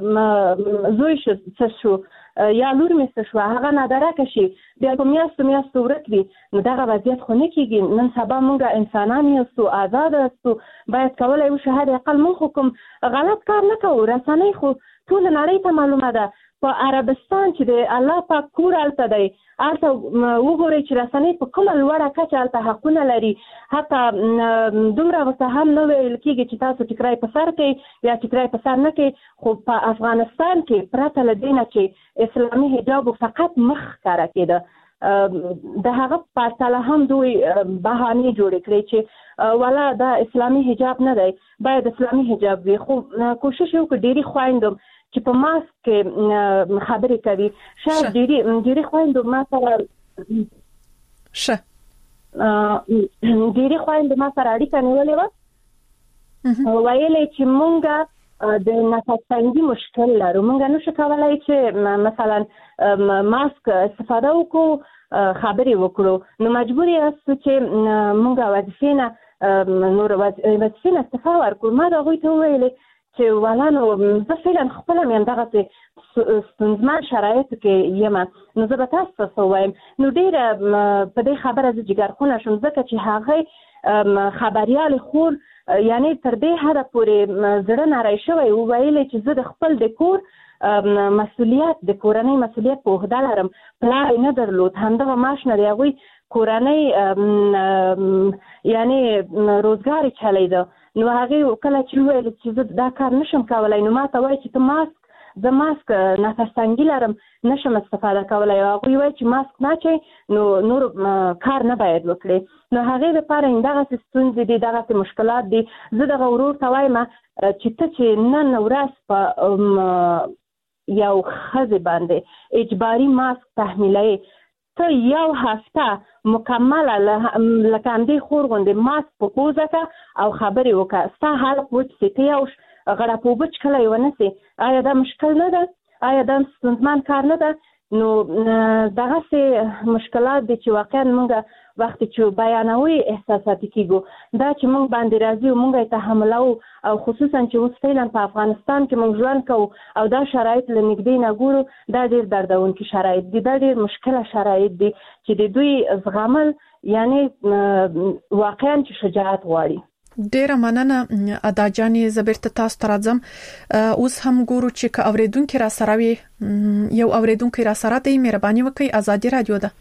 زما زوی څه شو یا لور مې څه شوه، هغه نادرکه شي، بیا په میاشتو ورک وي. نو دغه وضعیت خو نه کېږي. نن سبا موږ انسانان یاستو، آزاد یاستو، باید کولی وشو حد اقل موږ خو کوم غلط کار نه کوو. رسنۍ خو ټوله نړۍ ته معلومه ده، په عربستان چې د الله پاک کور هلته دی، هلته وګورئ چې رسنۍ په کومه لوړه کچه هلته حقونه لري. حتی دومره ورته هم نه ویل کېږي چې تاسو ټیکری په سر کوئ یا ټیکری په سر نه کوئ، خو په افغانستان کې پرته له دې نه چې اسلامي حجاب فقط مخ ښکاره کېده، د هغه په پرتله هم دوی بهانې جوړې کړې چې والا دا اسلامي حجاب نه دی، باید اسلامي حجاب وي. خو کوشش یې وکړو ډېرې خویندو چې په ماسک کې خبرې کوي، شاید ډېرې خویندو ما سره اړیکه نیولې وه، ویلې چې مونږ د نفس تنګي مشکل لرو، مونږ نشو کولی چې مثلا ماسک استفاده وکړو، خبرې وکړو، نو مجبور یاستو چې مونږ وظیفې نه استفا ورکړو. ما د هغوی ته وویلې چې والا نو زه فعلا خپله مې همدغسې ستونزمن شرایطو کې یم، نو زه به تاسو ته څه ووایم. نو ډېره په دې خبره زه جګرخونه شوم، ځکه چې هغې خبریالې خور یعنې تر دې حده پورې زړه نری شوی، وویلې چې زه د خپل د کور مسؤلیت، د کورنۍ مسؤلیت په عهده لرم، پلار یې نه درلود، همدغه معاش نه د هغوی کورنۍ یعنې روزګار یې چلیده. نو هغې کله چې وویل چې زه دا کار نشم کولی، نو ما ته وایي چې ته ماسک زه ماسک نفس تنګي لرم نشم استفاده کولای او هغه وایي چې ماسک نه چي نور کار نه باید وکړي نو هغه لپاره دغه ستونزې دي دغه مشکلات دي زه دغه ورور ته وایم چې ته چې نن ورځ په یو خزه باندې اجباري ماسک تحمیلای ته یو هفته مکمل لکه اندې خور غوندې ماسک په پوزه کا او خبرې وکړه ستا حالت وچ سي یو غړه په بچ کله یو نسي آیا دا مشکل نه ده آیا دا ستونزمن کار نه ده نو دغه سي مشکلات دي چې واقعا موږ وخت چې بیانوي احساساتي کیږي دا چې موږ باندې راځي او موږ ته حمله او خصوصا چې اوس فعلا په افغانستان کې موږ ژوند کوو او دا شرایط لنګدې نه ګورو دا ډېر دردونکي شرایط دي دا ډېر مشکله شرایط دي چې د دوی زغمل یعنی واقعا چې شجاعت غواړي ډیره مننه ادا جانې زبرته تاسو ته راځم اوس هم ګورو چې ک اوریدونکو را سره وي یو اوریدونکو را سره دی مهرباني وکړئ ازادي رادیو ده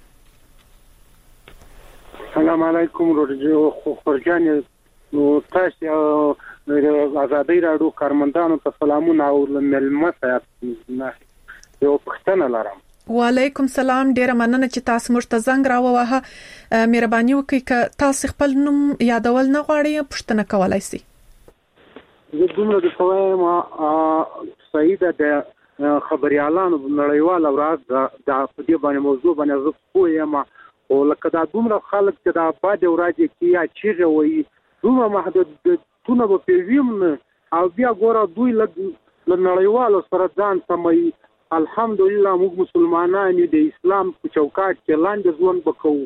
السلام علیکم ورجو خورجان نو تاسو ازادي رادیو کارمندانو ته سلامونه او ملمه نه یو پښتنه لرم وعلیکم السلام ډیره مننه چې تاسو موږ ته زنګ راووهه مهرباني وکړئ ک تاسو خپل نوم یادول نه غواړئ پښتنه کولای شئ زه دومره د سوای سعیده د خبريالانو نړیوال ورځ د دې باندې موضوع باندې زه پوهیم او لکه دا دومره خلک چې دا باندې ورځي کې یا چیرې وي دومره محدود تونه په پیویم او بیا ګوره دوی له نړیوالو سره ځان سموي الحمدلله موږ مسلمانان د اسلام په چوکاټ کې لاندې ژوند وکړو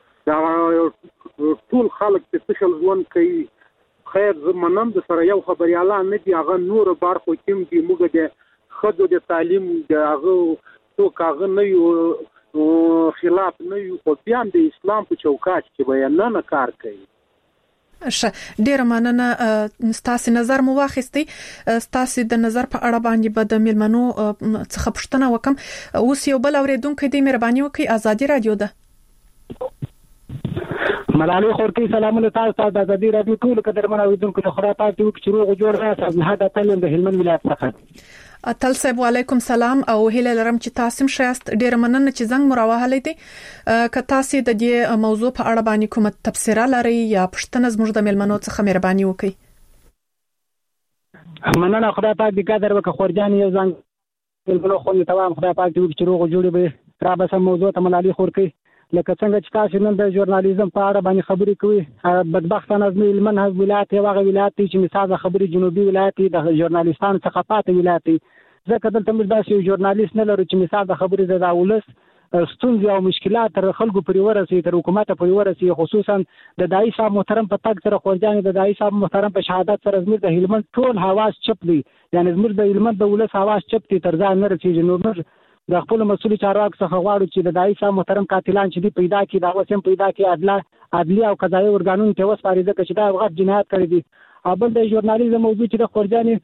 دا ټول خلک چې څه ژوند کوي خیر زمونږ د سره یو خبريالان نه دی هغه نور برخو کوم دی موږ د خدو د تعلیم د هغه تو کاغه نه یو خلاف نه یو په بیان د اسلام په چوکاټ کې بیان نه کار کوي ډیر مننه ستاسو نظر مو واخیستي ستاسو د نظر په اړه باندې به د ملمنو څخه پوښتنه وکم اوس یو بل اوریدونکو دی مهرباني وکړئ ازادي رادیو ده ملالي خورتي سلامونه تاسو د ازادي رادیو ټول قدرمن اوریدونکو ته خدای پاک دې چې روغ جوړ راځي هدا تلم د هلمند ولایت څخه اتل صاحب وعلیکم سلام او هیله لرم چې تاسو شایست ډیر مننه چې زنګ مراوهلې دي که تاسو د دې موضوع په اړه باندې کومه تفسیر لرئ یا پښتنه زموږ د ملمنو څخه مهرباني وکړئ مننه خدای پاک دې قدر وکړي خورجان یو زنګ ملمنو خو ته تمام خدای پاک دې چې روغ جوړ به را به سم موضوع ته ملالي خورکي لکه څنګه چې تاسو نن د ژورنالیزم په اړه باندې خبرې کوي بدبختانه از هلمند هغه ولایت یو هغه ولایت چې مثال خبرې جنوبي ولایت د ژورنالیستانو څخه پاتې ولایت ځکه دلته موږ داسې یو ژورنالیست نه لرو چې مثال د خبرې د ولس ستونزې او مشکلات تر خلکو پورې ورسي تر حکومت پورې ورسي خصوصا د دای صاحب محترم په تک سره خورجان د دای صاحب محترم په شهادت سره زموږ د هلمند ټول حواس چپ دي یعنی زموږ د هلمند د ولس حواس چپ دي تر ځان نه رسیږي نو موږ د خپل مسؤل چارواکو څخه غواړو چې د دای صاحب محترم قاتلان چې دی پیدا کړي دا وسم پیدا کړي عدلی او قضایي ورګانونو ته وسپاري ځکه چې دا غټ جنایت کړی دي او د ژورنالیزم موضوع چې د خورجان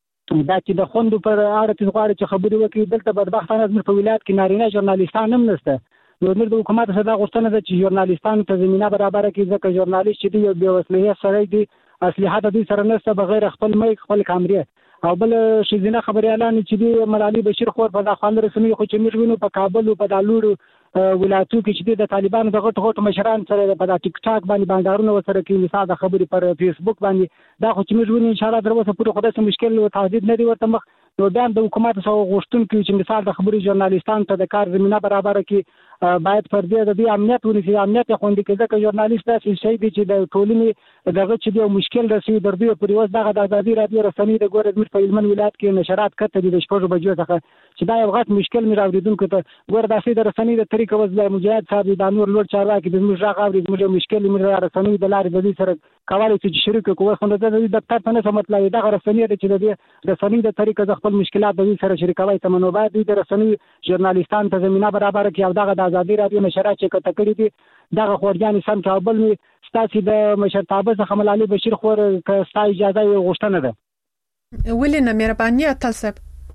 دا چې د خوندو پر اړه چې غواړي چې خبرې وکړي دلته بدبختانه زموږ په ولایت کې نارینه ژورنالیستان هم نشته نو موږ د حکومت څخه دا غوښتنه ده چې ژورنالیستانو ته زمينه برابر کړي ځکه ژورنالیست چې دی یو بې وسلې سره دی اسلحه د دې سره نشته بغیر خپل مایک خپل کیمرې او بل شیزینه خبريالان چې دی ملالي بشیر خور په داخل رسمي خو چې موږ وینو په کابل او په دالورو ولایتو کې چې د طالبانو د غټ مشران سره په ټیک ټاک باندې باندارونه وسره کې مثال د خبرې پر فیسبوک باندې دا خو چې موږ وینو ان شاء الله دروازه پورې خدای سم مشکل او تهدید نه دی ورته مخ نو د حکومت سره غوښتون کې چې مثال د خبري ژورنالیستانو ته د کار زمينه برابر کړي باید پر دې د امنیت ونیسي امنیت خوندې کې ځکه ژورنالیست داسې شي دی چې د ټولنې دغه چې یو مشکل رسي در دوی پر وځ دغه د ازادي رادیو رسنۍ د ګورې د هلمند ولایت کې نشرات کړي د شپږ بجو څخه چې دا یو غټ مشکل مې راوړیدونکو ته ګور داسې د رسنۍ د طریقې وځ مجاهد صاحب د نور لوړ چارواکي د موږ راغوري زموږ مشکل مې رسنۍ د لارې د دې سره کولای چې شریک کوو خو د دفتر ته نه مطلب دا رسنۍ چې د رسنۍ د طریقې د خپل مشکلات د سره شریکوي ته منو باید د رسنۍ ژورنالیستان ته زمينه برابر کړي او دغه د ازادي رادیو نشرات چې کته کړی دي دغه خورجان سم کابل می ستاسو د مشرتابه څخه ملالي بشیر خور که ستاسو اجازه غوښتنه ده ولې نه مهرباني اتل صاحب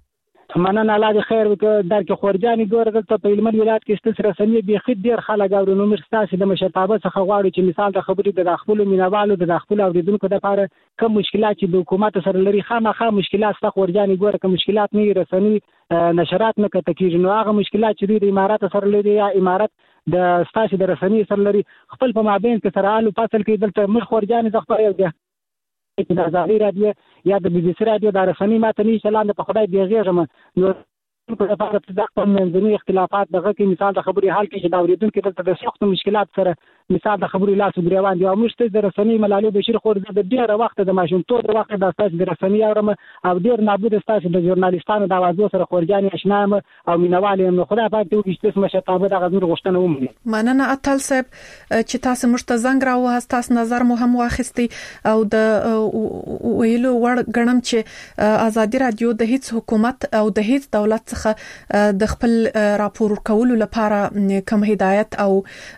مننه الله دې خیر وکړي. در کې خورجاني ګوره دلته په هلمند ولایت کې ستاسو رسنۍ بيخي ډېر خلک اوري. نو موږ ستاسو د مشرتابه څخه غواړو چې مثال د خبرې د خپل مینوالو د خپل اوریدونکو لپاره کوم مشکلات چې د حکومت سره لري خامخا مشکلات ستاسو خورجاني ګوره کوم مشکلات نه رسنۍ نشرات نه کته کیږي. نو هغه مشکلات چې د امارات سره لري یا امارات د ستاسو د رسنۍ سره لري خپل په مابین کې سره الو فاصل کې دلته موږ خورجاني د خبرې یو چې د ازادي رادیو یا د بي بي سي رادیو د رسنۍ ماته نه چلان په خدای دیږم. نو په لپاره د خپل منځني اختلافات دغه کې مثال د خبرې حل کې چې دا اوریدونکو دلته د سخت مشکلات سره مثال د خبرې لاس ګریوان دي او موږ د رسنۍ ملالي بشیر خور د ډیره وخت د ماشومتوب د وخت د اساس د رسنۍ اورم او ډیر نابود اساس د ژورنالیستانو د اوازو سره خورجاني آشنا او مینوالي نو خدای پاک ته وکړي چې مشتابه د غزنور غشتنه ومني. مننه اتل صاحب چې تاسو مشته زنګ راو تاسو نظر مو هم واخستي او د ویلو ور غنم چې ازادي رادیو د هیڅ حکومت او د هیڅ دولت څخه د خپل راپور کولو لپاره کوم هدایت او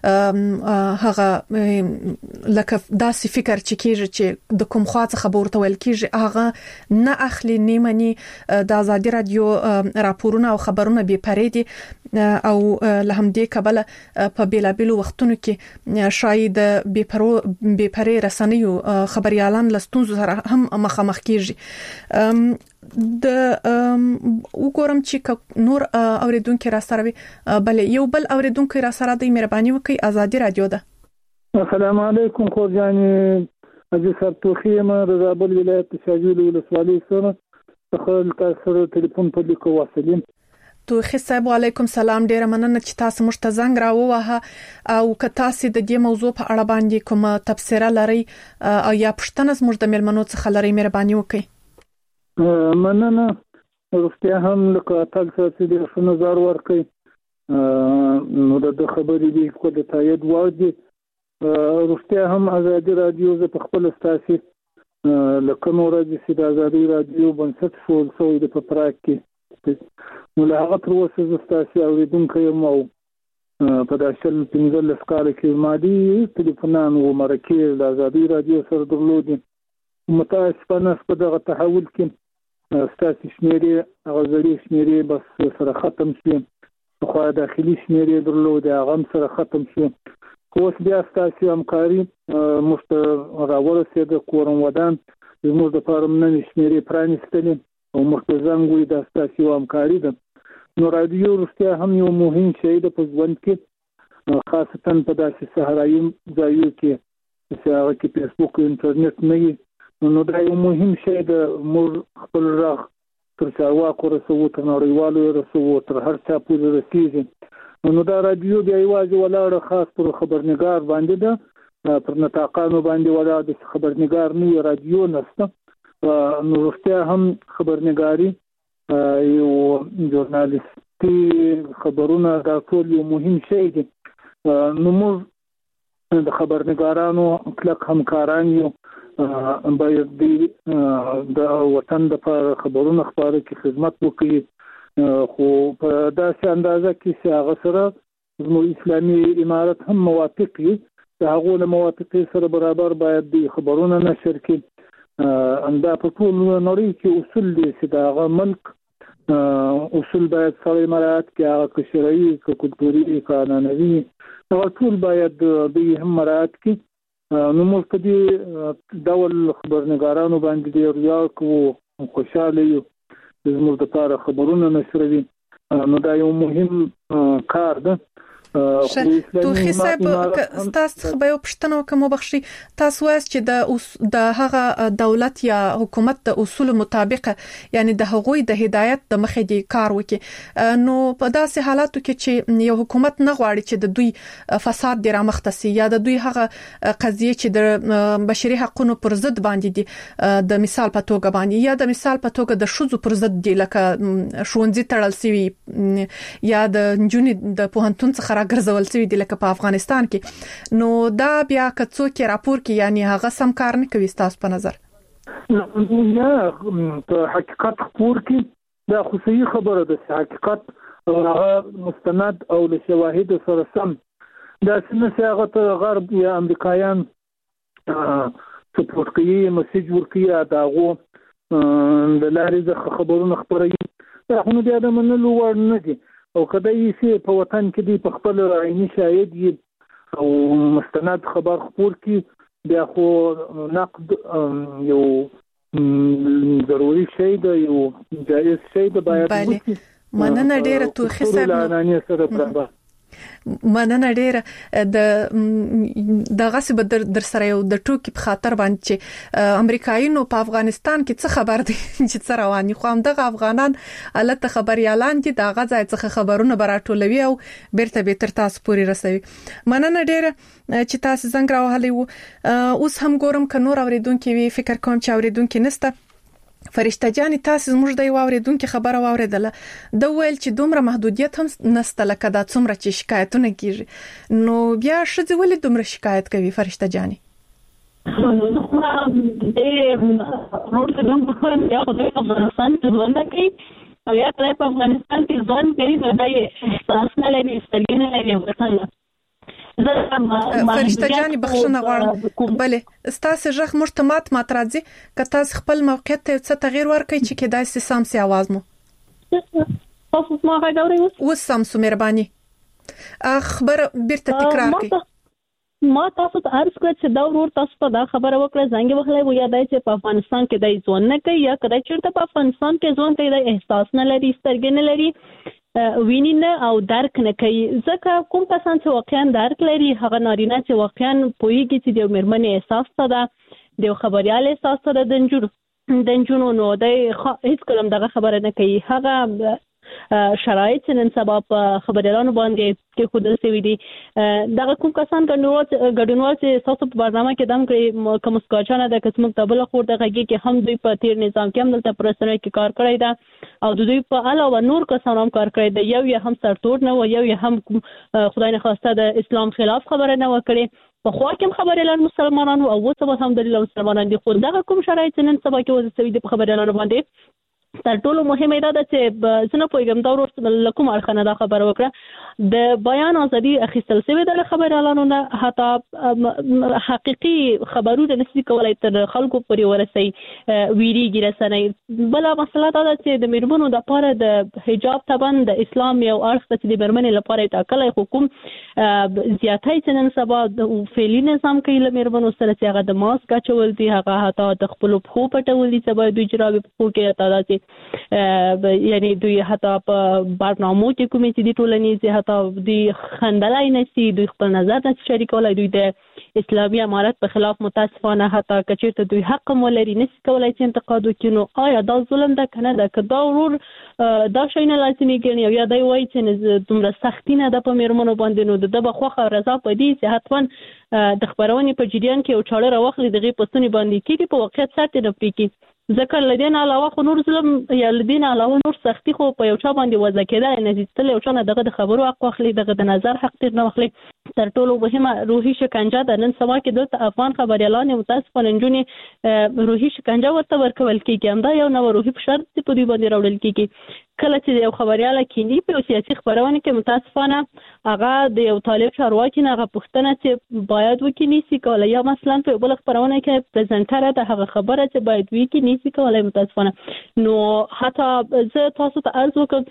هغه لکه داسې فکر چې کیږي چې د کوم خوا څخه ورته ویل کیږي هغه نه اخلي نیمني د ازادي رادیو راپورونه او خبرونه به پرې دي او له همدې کبله په بیلابیلو وختونو کې شاید به پرې رسنیو خبريالان لستونزو سره هم مخامخ کیږي. د وګورم چې نور اوریدونکو را سره وي بل یو بل اوریدونکو را سره د مهرباني وکي ازادي رادیو ده. السلام علیکم خورجاني عزیز صاحب توخیم رضابل ولایت شاجول ولسوالۍ سره خپل تاسو ټلیفون په لیکو واسلین. توخی صاحب علیکم سلام. ډیره مننه چې تاسو مشته زنګ راووه او که تاسو د دې موضوع په اړه باندې کومه تبصره لري او یا پښتنه زموږ د ملمنو څخه لري مهرباني وکړئ. مننه ورسته هم لکه تاسو چې د نظر ورکړئ نو د خبرې دی کو د تایید واجب ورسته هم ازادي رادیو ز په خپل استاسي لکه نور د ازادي رادیو بنسټ فول سوې د پراک کې نو له هغه تر اوسه د استاسي اوریدونکو مو په داشل پنځل لسکاله کې مادي ټلیفونان او مرکې د ازادي رادیو سره درلودي. متاسفانه په دغه تحول کې استاسي شمیرې غزړي شمیرې بس سره ختم شي خو داخلي شمیرې درلودي هغه سره ختم شي. اوس بیا استاسي همکاري مست راورسه د کورن ودان زموږ د پرمنن شمیرې پرانستلې او مختزنګ وي د استاسي همکاري ده. نو رادیو رښتیا هم یو مهم شی د پزوند کې خاصتا په داسې صحرایي ځایو کې چې هغه کې فیسبوک او انټرنیټ نه وي نو دا یو مهم شی د مور خپل راغ تر چارواکو رسو تر نړیوالو رسو تر هر چا پورې رسیږي. نو دا رادیو بیا یوازې ولاړه خاص پر خبرنګار باندې ده پر نطاقانو باندې ولاړ د خبرنګار نه رادیو نشته. نو رښتیا هم خبرنګاري یو ژورنالیستي خبرونه دا ټول یو مهم شی دي. نو موږ د خبرنګارانو کلک همکاران یو باید د وطن د خبرونو خبرو کې خدمت وکړي خو په داسې اندازه کې چې هغه سره زموږ اسلامي امارت هم موافق وي د هغو له موافقې سره برابر باید د خبرونو نشر کړي. دا په ټول نړۍ کې اصول دي چې د هغه ملک اصول باید سره مراعات کړي هغه که شرعي که کلتوري که عنعنوي هغه ټول باید دوی هم مراعات کړي. نو موږ په دې ډول خبرنګارانو باندې ډېر ویاړ کوو خوشحاله یو زموږ د لپاره خبرونه نشروي. نو دا یو مهم کار ده. توخی صاحب تاسو به پښتنو کوم بخشي تاسو واس چې د هغه دولت یا حکومت د اصول مطابق یعنی د هغوی د هدایت د مخې دی کار وکړي. نو په داسې حالاتو کې چې یو حکومت نه غواړي چې د دوی فساد د رامختصي یا د دوی هغه قضیه چې د بشري حقوقو پر ضد باندې دي د مثال په توګه باندې یا د مثال په توګه د شذو پر ضد دي لکه شونځي تړل سوي یا د جنوني د پوهنتون څخه ګرځول شوی دی لکه په افغانستان کې. نو دا بیا کڅو کې راپور کې یعنی هغه سم کار نه کوي تاسو په نظر؟ نه په حقیقت خبر کې دا خو صحیح خبره ده چې حقیقت او هغه مستند او له شواهد سره سم دا څنګه هغه ته غرب یا امریکایان سپورټ کوي مسیج ورکوي داغو د لارې د خبرونو خبري خو بیا د منلو وړ نه دي او کله یې په وطن کې دی په خپل عیني شاهد یې او مستند خبر خپور کی بیا خو نقد یو ضروري شی دی یو جایز شی دی باید مننه ډیره توخي صاحب مننه ډیره د غصب در سره یو د ټوکی په خاطر باندې چې امریکایانو په افغانستان کې څه خبر دي چې څه رواني خو هم د افغانان الته خبريالان دي د غزا څخه خبرونه براټولوي او بیرته به تر تاسو پوري رسوي مننه ډیره چې تاسو څنګه راوهلي وو اوس هم ګورم ک نور اوریدونکو وی فکر کوم چې اوریدونکو نسته فرشته جان تاسو زموږ د اوریدونکو خبره واوریدله د ویل چې دومره محدودیت هم نسته لکه دا څومره چې شکایتونه کیږي نو بیا شذ ولې دومره شکایت کوي فرشته جان روټ کوم په یا خو د افغانستان ته ځوانه کوي او یا په افغانستان کې ځوان کوي نو دای تاسو نه لري ستګینه لري ورته فرشته جان بخښنه غواړم بله ستاسو ژغ مرتمات ماترازي که تاسو خپل موقعیت ته څه تغیر ورکړئ چې کېدای شي سم سي आवाज مو تاسو ما غواړئ اوس سم سو مهرباني خبر بیرته تکرار کړئ ما تاسو ته عرض کړم چې دا ورور تاسو ته دا خبره وکړه څنګه وخلای و یا دای چې په افغانستان کې دای ځون نه کوي یا کله چې په افغانستان کې ځون کوي د احساس نه لري سترګې نه لري وینینه او درک نه کوي ځکه کوم کسان چې واقعا درک لري هغه نارینه چې واقعا پوهیږي چې د مرمنې احساس ته د خبريال احساس ته د جنونو نو د هیڅ کلم دغه خبره نه کوي هغه شرایط نن سبا په خبريالانو باندې کې خود سوي دي دغه کوم کسان ګډونوال چې تاسو په برنامه کې دم کړی کوم سکاچانه د قسمه تبل خور د غږی کې هم دوی په تیر نظام کې هم دلته پرسنوي کې کار کړی دا او دوی په علاوه نور کسان هم کار کړی دی یو هم سرتور نه و یو هم خدای نه خواسته د اسلام خلاف خبره نه وکړي په خو کوم خبريالان مسلمانانو او وسه الحمدلله مسلمانان دي خو دغه کوم شرایط نن سبا کې وځي سوي د خبريالانو باندې تر ټولو مهمه دا ده چې زنه پویګم دا ورته لکم اړخنه دا خبره وکړه د بیان ازادي اخیستل شوی د خبريالانو نه حتی حقيقي خبرونه نشي کولای تر خلکو پورې ورسي ویریږي رسنۍ بل مسله دا ده چې د مرمنو د لپاره د حجاب تبند د اسلام یو اړخ چې د مرمنې لپاره ټاکلای حکوم زیاتای چې نن سبا د فعلی نظام کې له مرمنو سره چې هغه د ماسک اچول دي هغه حتی د خپل خو پټول دي چې باید جرابې په کې اته دي یعنی دوی حتی په برنامو کې کومې چې د ټولنیز حتی د خندلای نشي دوی خپل نظر نه شریکولای دوی د اسلامي امارت په خلاف متاسفانه حتی کچېته دوی حق مولري نشي کولای چې انتقاد وکړي نو آیا دا ظلم ده کنه ده که دا ورور دا شي نه لازمي ګڼي یا دا وایي چې دومره سختي نه ده په میرمنو باندې نو د بخوخه رضا پدې چې حتمن د خبرونې په جریان کې او چاړه راوخلي دغه پسونی باندې کېږي په واقعیت سره نه پریږي ځکه لدین علاوه خو نور ظلم یا لدین علاوه نور سختی خو په یو چا باندې وځه کېدای نه دي تل یو چا نه دغه د خبرو حق واخلي دغه د نظر حق تیر نه واخلي تر ټولو مهمه روحي شکنجه ده نن سبا کې د افغان خبريالانو متاسفانه نجونې روحي شکنجه ورته ورکول کېږي هم دا یو نو روحي فشار په دوی باندې راوړل کېږي کله چې یو خبريال کینی په سیاسي خبرونه کې متاسفانه هغه د یو طالب چارواکي نه غوښتنه چې باید وکینی سي کولای یا مثلا په بل خبرونه کې پریزنټر ته هغه خبره چې باید وکینی سي کولای متاسفانه نو حتی زه تاسو ته عرض وکم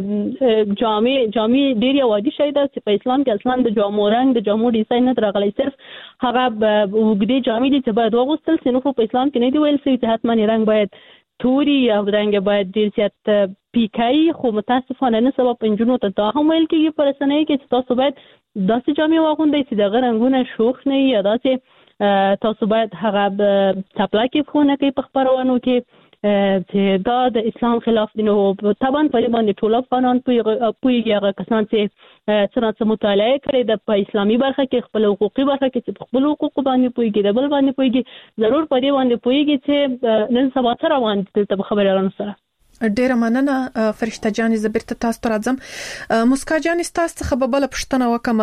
چې جامع ډیر یو عادي شی ده چې په اسلام کې اصلا د جامو رنگ د جامو ډیزاین نه راغلی صرف هغه وګړي جامع دي چې باید وغوستل سي نو په اسلام کې نه دی ویل سي چې حتما رنگ باید توري یا رنگ باید ډیر زیات پیکای خو متاسفانه نه سبب پنځونو ته دا هم ویل کېږي په رسنۍ کې چې تاسو باید داسې جامې واغوندئ چې دغه رنګونه شوخ نه یا داسې تاسو باید هغه تپلاکې خونه کوي په خبرونو کې چې دا د اسلام خلاف دي نو طبعا په باندې ټول افغانان پوهیږي هغه کسان چې څنګه مطالعه کړي د په اسلامي برخه کې خپل حقوقي برخه کې خپل حقوق باندې پوهیږي د بل باندې پوهیږي ضرور په دې باندې پوهیږي چې نن سبا سره روان دي ته خبريالانو سره ډیره مننه فرشته جان زبرته تاسو ته راځم مسکا جان تاسو څخه به بل پښتنه وکم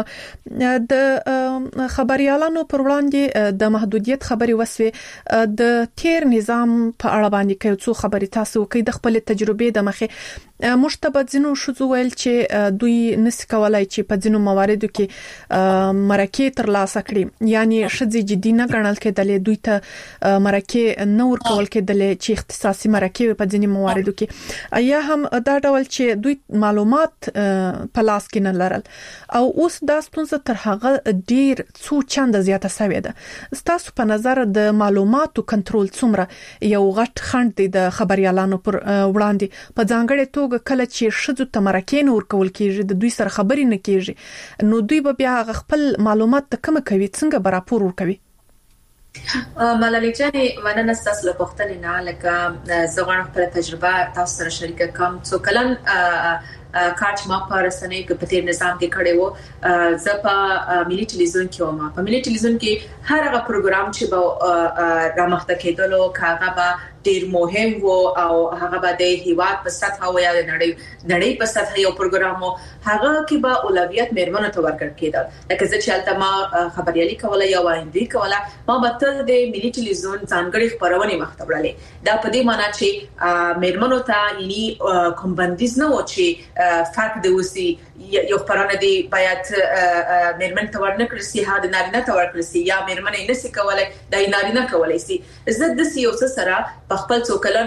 د خبريالانو پر وړاندې د محدودیت خبري وسوي د تیر نظام په اړه باندې کوي څو خبري تاسو کوي د خپل تجربه د مخه مشتبه شوزو ویل چې دوی نس کولای چې په ځینو مواردو کې مرکه تر لاسه کړي یعنی شذ جدي نه ګڼل کېدل دوی ته مرکه نور کول کېدل چې اختصاصي مرکه په ځینو مواردو کې یا هم دا ډول چې دوی معلومات په لاس کې نه لرل او اوس دا ستونزه تر هغه ډیر څو چنده زیاته شوې ده ستاسو په نظر د معلوماتو کنټرول څومره یو غټ خنډ دی د خبريالانو پر وړاندې په ځانګړي توګه کله چې شذو تمرکین ورکول کیږي د دوی سره خبرې نه کیږي نو دوی به بیا خپل معلومات کم کوي څنګه به راپور ورکوي ملالۍ جانې مننه ستاسو له پوښتنې نه لکه زه غواړم خپل تجربه تاسو سره شریک کړم څو کلن کارچ ما په رسنۍ کې په تیر نظام کې کړی وو زه په ملي ټلویزیون کې وم په ملي ټلویزیون کې هر هغه پروګرام چې به رامخته کېدلو هغه به ډیر مهم وو او هغه به د هیواد په سطح او یا د نړۍ په سطح یو پروګرام وو هغه کې به اولویت میرمنو ته ورکړل کېدل لکه چې چلته ما خبريالي کوله یا وایندې کوله ما به تل د ملي ټلویزیون ځانګړي خبرونه مخته وړلې دا په دې معنی چې میرمنو ته یعنی کوم بندیز نه و چې فرق دی وسی یو خبرونه دی باید میرمن ته ورنکړل سي هغه نارینه ته ورکړل سي یا میرمن یې نسی کولای د نارینه کولای سي زه د سیاسي سره په خپل څوکلن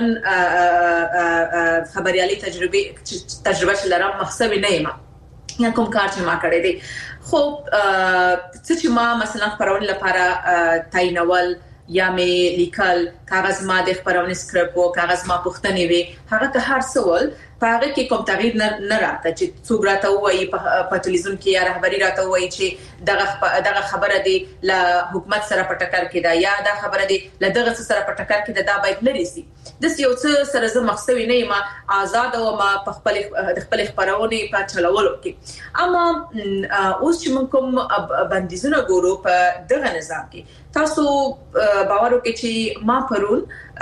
خبريالي تجربه لرم مخصب نه یم یا کوم کار چې ما کړی دی خو چې ما مثلا خبرونه لپاره تاینول یا مې لیکل کاغذ ما د خبرونه سکرپ او کاغذ ما پوښتنې وي هغه ته هر سوال پاره کې کوم تغییر نه راته چې څوک راته وایي په ټلویزیون کې یا رهبری راته وایي چې دغه خبره دی ل حکومت سره په ټکر کې دا یا دا خبره دی ل دغه سره په ټکر کې دا باید لري سي د یو څه سره زه مخسوي نه یم آزاد او ما په خپل خبرونه په چلولو کې اما اوس چې موږ کوم بندیزونه ګورو په دغه نظام کې تاسو باور وکړئ چې ما پرون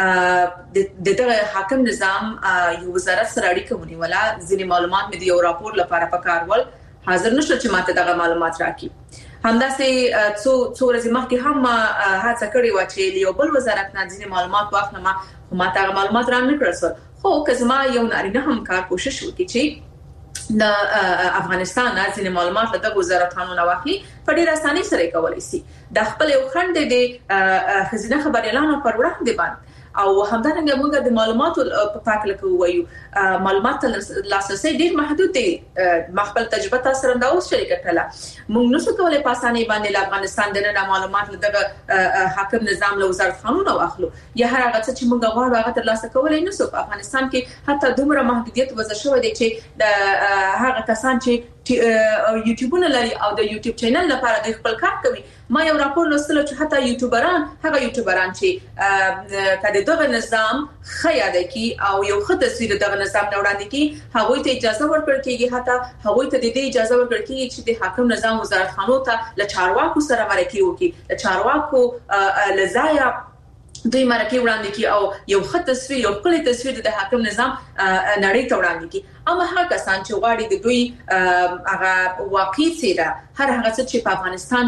د دغه حاکم نظام یو وزارت سره اړیکه ونیوله ځینې معلومات مې د یو راپور لپاره پکارول حاضر نشو چې ماته دغه معلومات راکړي همداسې څو ورځې مخکې هم هڅه کړې و چې یو بل وزارت نه ځینې معلومات واخلم خو ماته هغه معلومات را نه کړل خو کزما یو نارینه همکار کوشش وکړي چې د افغانستان ځینې معلومات له دغه وزارتونو نه واخلي په ډیر اسانۍ سره کولای شي د خپل یو خند د خزینه خبريالانو پر وړاندې باندې او همدارنګه موږ د معلوماتو په پاکله کې وایو معلومات لاسرسي ډیر محدود دي مخبل تجربه تاسو سره دا اوس شریک کړه موږ نشو کولای په اسانۍ باندې د افغانستان د معلومات دغه حاکم نظام له وزارت قانون واخلو یا هر هغه چې موږ غواړو هغه تر لاسه کولای نشو په افغانستان کې حتی دومره محدودیت وضع شوی دی چې د هغه کسان چې یوټیوبونه لري او د یوټیوب چینل لپاره د خپل کار کوي ما یو راپور لوستل چې حتی یوټیوبران چې کله دغه نظام خیاده کی او یو خط تصویر دغه نظام نه وړاندې کی هغه ته اجازه ورکړل کیږي حتی هغه ته د دې اجازه ورکړل کیږي چې د حاکم نظام وزارت خانو ته ل چارواکو سره مرکه وکړي د چارواکو لزایا دوی مرکه وړاندې کی او یو خط تصویر یو کلی تصویر د حاکم نظام نړۍ ته وړاندې کی اما هغه کسان چې غواړي د دوی هغه واقعي څیره هر هغه څه چې په افغانستان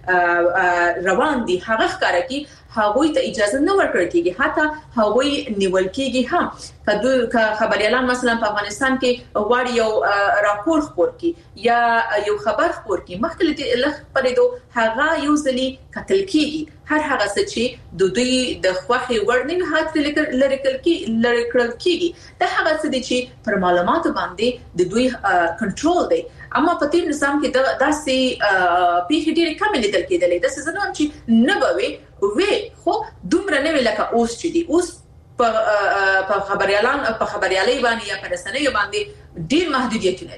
کې روان دي هغه ښکارا کی هغوی ته اجازه نه ورکړل کیږي حتی هغوی نیول کیږي هم که خبريالان مثلا په افغانستان کې غواړي یو راپور خپور کی یا یو خبر خپور کی مخکې لخ پرېدو هغه یو ځلي قتل کیږي هر هغه څه چې د دوی د خوخي ورننګ هات لری کړل کیږي دا هغه څه دي چې پر معلوماتو باندې د دوی کنټرول دی اما په تیر نظام کې داسې پیښې ډېرې کمې لیدل کېدلې د څه نه چې نه به خو دومره نه لکه اوس چې دی اوس په خبريالي باندې یا په رسنیو باندې ډېر محدودیتونه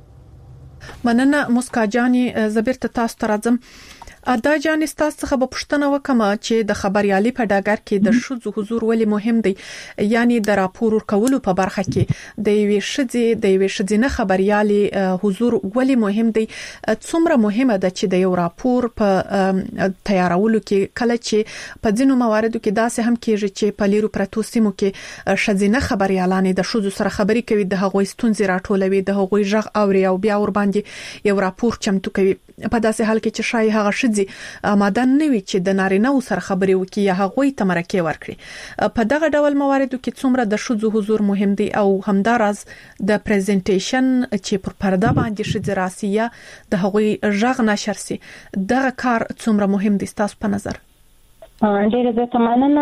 دي مننه مسکا جاني زبیر ته تاسو ته راځم ادا جان تاسو څخه به پوښتنه وکم چې د خبريالي په ډاګر کې د شذو حضور ولې مهم دی یعنی د راپور ورکولو په برخه کې د یوې شذینه خبريالي حضور ولې مهم دی څومره مهمه ده چې د یو راپور په تیارولو کې کله چې په ځینو مواردو کې داسې هم کېږي چې په لیرو پرتو سیمو کې شذینه خبريالان د شذو سره خبري کوي د هغوی ستونزې راټولوي د هغوی ژغ اوري او بیا ور باندې یو راپور چمتو کوي په داسې حال کې چې شای هغه شذي آماده نه وي چې د نارینه سره خبرې وکړي یا هغوی ته مرکه ورکړي. په دغه ډول مواردو کې څومره د شذو حضور مهم دی او همداراز د پریزنټیشن چې پر پرده باندې شذ راسیه د هغوی ژغ نشر سي دغه کار څومره مهم دی تاسو په نظر؟ ډیره زه مننه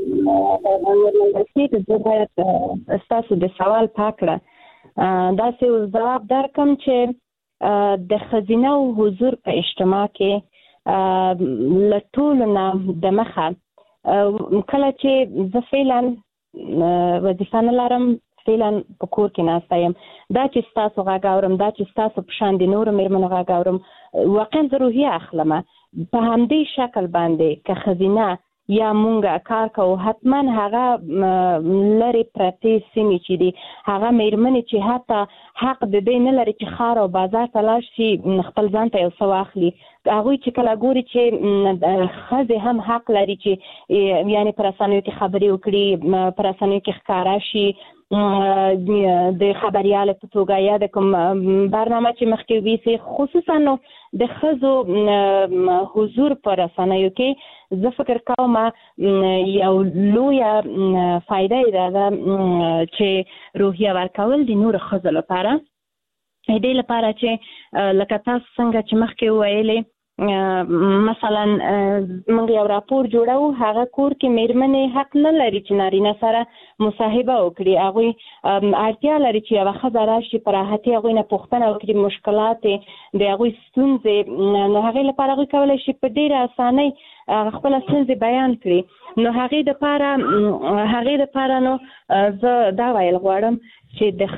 چې باید تاسو د سوال پاکړه دا څه جواب درکم چې د خزینه او حضور په اجتماع کې لټول نه د مخه کله چې زه فعلا وظیفه نه لرم فعلا په کور کې ناسته یم دا چې تاسو غږ اورم دا چې تاسو په شان دي نور مېرمنو غږ اورم واقعا ضروري اخلمه په همدې شکل باندې که خزینه یا مونږه کار کوو حتما هغه لري پرتی سیمې چې دي هغه مېرمنې چې حتی حق د دې نه لري چې خار او بازار ته لاړ شي خپل ځان ته یو څه واخلي هغوی چې کله ګوري چې ښځې هم حق لري چې یعنی په رسنیو کې خبرې وکړي په رسنیو کې ښکاره شي د خبريال په توګه یا د کوم برنامه چې مخکې ویسي خصوصا نو د ښځو حضور په رسنیو کې زه فکر کوم یو لویه فایده ده چې روحیه ورکول د نور ښځو لپاره دې لپاره چې لکه تاسو څنګه چې مخکې ویلې مثلا موږ یو راپور جوړو هغه کور کې مېرمنې حق نه لري چې نارینه سره مصاحبه وکړي هغوی اړتیا لري چې یوه ښځه راشي په راحتي هغوی نه پوښتنه وکړي مشکلات د هغوی ستونزې نو هغې لپاره هغوی کولی شي په ډېره اسانۍ خپله ستونزې بیان کړي نو هغې دپاره نو زه دا ویل غواړم چې د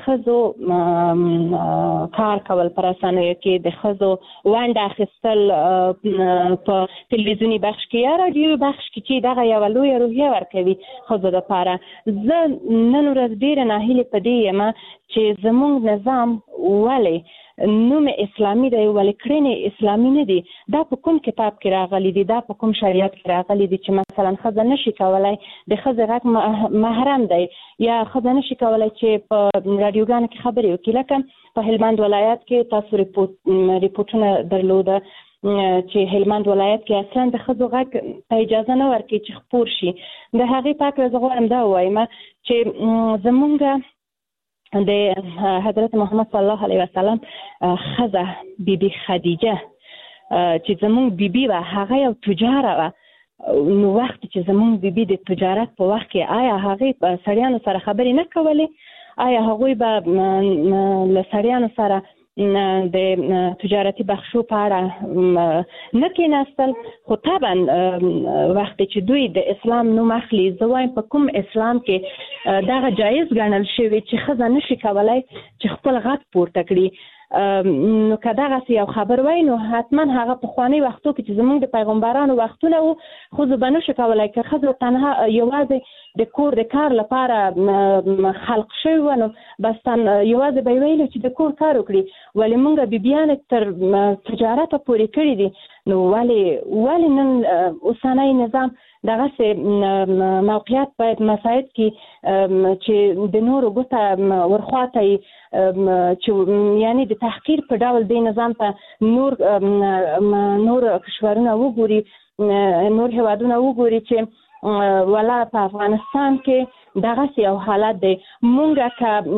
ښځو کار کول پر رسنیو کې د ښځو ونډه اخیستل په تلویزیوني بخش کې یا راډیوي بخش کې چې دغه یوه لویه روحیه ورکوي ښځو دپاره زه نن ورځ ډېره ناهیلې په دې یم چې زموږ نظام ولې نوم اسلامي دی ولې کړنې اسلامي نه دي دا په کوم کتاب کې راغلي دي دا په کوم شریعت کې راغلي دي چې مثلا ښځه نشي کولی د ښځې غږ محرم دی یا ښځه نشي کولی چې په راډیوګانو کې خبرې وکړي لکه په هلمند ولایت کې تاسو ریپورټونه درلوده چې هلمند ولایت کې اصلا د ښځو غږ ته اجازه نه ورکوي چې خپور شي د هغې په هکله زه غواړم دا ووایم چې زمونږ د حضرت محمد صلی الله علیه وسلم ښځه بیبي خدیجه چې زمونږ بیبي وه هغه یو تجاره وه نو وخت چې زمونږ بیبي د تجارت په وخت کې آیا هغې په سړیانو سره خبرې نه کولې آیا هغوی به له سړیانو سره د تجارتي بخشو په اړه نه کېناستل خو طبعا وخت چې دوی د اسلام نوم اخلي زه وایم په کوم اسلام کې دغه جایز ګڼل شوي چې ښځه نشي کولی چې خپل غږ پورته کړي نو که دغسې یو خبر وای نو حتما هغه پخواني وختو کې چې زموږ د پیغمبرانو وختونه وو ښځو به نشي کولی که ښځه تنها یوازې د کور د کار لپاره خلق شوي وه نو بس یوازې به یې ویلو چې د کور کار وکړي ولې موږ بیبیانې تر تجارته پورې کړي دي نو ولې نن اوسنی نظام دغسې موقعیت باید مساعد کې چې د نورو ګوته ورخواته چې یعنی د تحقیر په ډول دې نظام ته نور کشورونه وګوري نور هیوادونه وګوري چې ولا په افغانستان کې دغسې یو حالت دی مونږ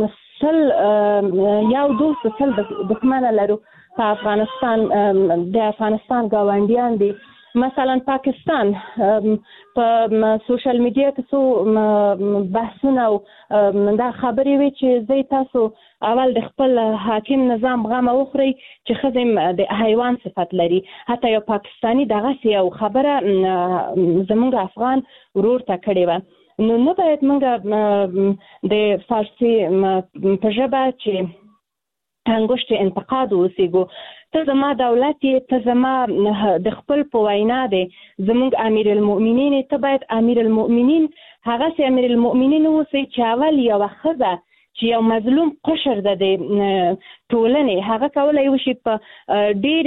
که یو دوست سل دښمنه لرو په افغانستان د افغانستان ګاونډیان دي مثلا پاکستان په سوشل میډیا کې څو بحثونه او دا خبرې وي چې زه تاسو اول د خپل حاکم نظام غمه وخورئ چې ښځې د حیوان صفت لري حتی یو پاکستاني دغسې یو خبره زموږ افغان ورور ته کړې وه نو نه باید موږ د فارسي په ژبه چې انګشت انتقاد وسیګو ته زما دولت یې ته زما د خپل په وینا دی زموږ امیر المؤمنین ته باید امیر المؤمنین هغسې امیر المؤمنین اوسئ چې اول یوه ښځه چې یو مظلوم قشر د ټولنې هغه کولای وشي په ډېر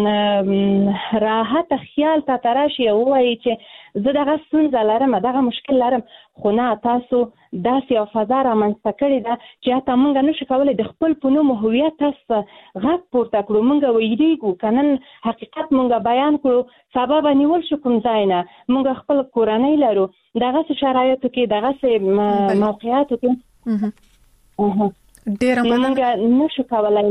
راحت خیال ته تراشي او وایي چې زه دغه ستونزه لرم دغه مشکل لرم خو نه تاسو داسې یو فضا رامنځته کړې ده چې حتی موږ نشو کولی د خپل په نوم هویت تاسو غږ پورته کړو موږ ویریږو که نن حقیقت موږ بیان کړو سبا به نیول شو کوم ځای نه موږ خپل کورنۍ لرو دغسې شرایطو کې دغسې موقعیاتو کې ډېره مننه موږ نشو کولی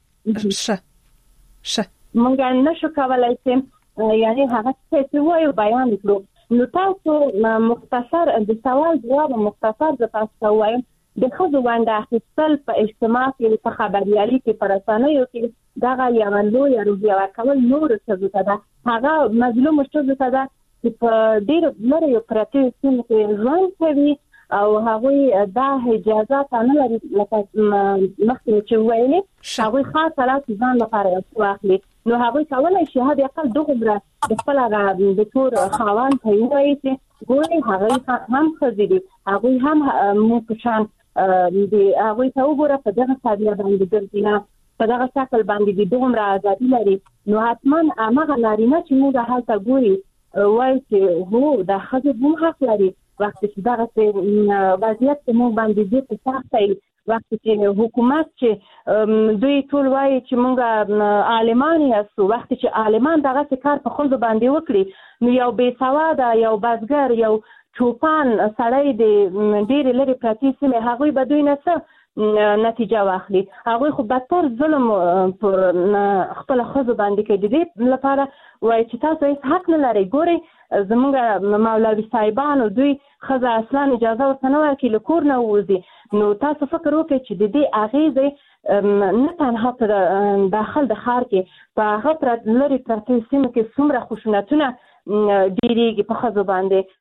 موږ نشو کولی چې یعنی هغه څه وایو بیان کړو نو تاسو مختصر د سوال جواب مختصر د تاسو وایم د ښځو ونډه اخیستل په اجتماع کې په خبریالي کې په رسنیو کې دغه یوه لویه روحیه ورکول نورو ښځو ته ده هغه مظلومو ښځو ته ده چې په ډېرو لرې پرتې سیمو کې ژوند کوي او هغوی دا اجازات نه لري لکه مخکې چې وویلې هغوی خاص حالات ځان لپاره واخلي نو هغوی کولی شي حد اقل دومره د خپل د کور خاوند ته ووایي چې ګورئ هغوی هم ښځې دي هغوی هم موږ په شان هغوی ته وګوره په دغه ساحه باندې ګرځي نه په دغه شکل باندې دي دومره ازادي لري نو حتما هماغه نارینه چې موږ هلته ګوري وایي چې هو دا ښځې هم حق لري وخت چې دغسې وضعیت چې موږ باندې ډېر سخت دی وخت چې حکومت چې دوی ټول وایي چې موږ عالمان یاستو وخت چې عالمان دغسې کار په ښځو باندې وکړي نو یو بېسواده یو بزګر یو چوپان سړی د ډېرې لرې پرتې سیمې هغوی به دوی نه څه نتیجه واخلي هغوی خو بدتر ظلم پر خپل ښځو باندې کوي د دې لپاره وایي چې تاسو هیڅ حق نه لرئ ګورئ زموږ مولوي صاحبانو دوی ښځه اصلا اجازه ورته نه ورکوي له کور نه ووځي نو تاسو فکر وکړئ چې د دې اغېزې نه تنها په داخل د ښار کې په هغه لرې پرتې سیمو کې څومره خشونتونه ډېرېږي په ښځو باندې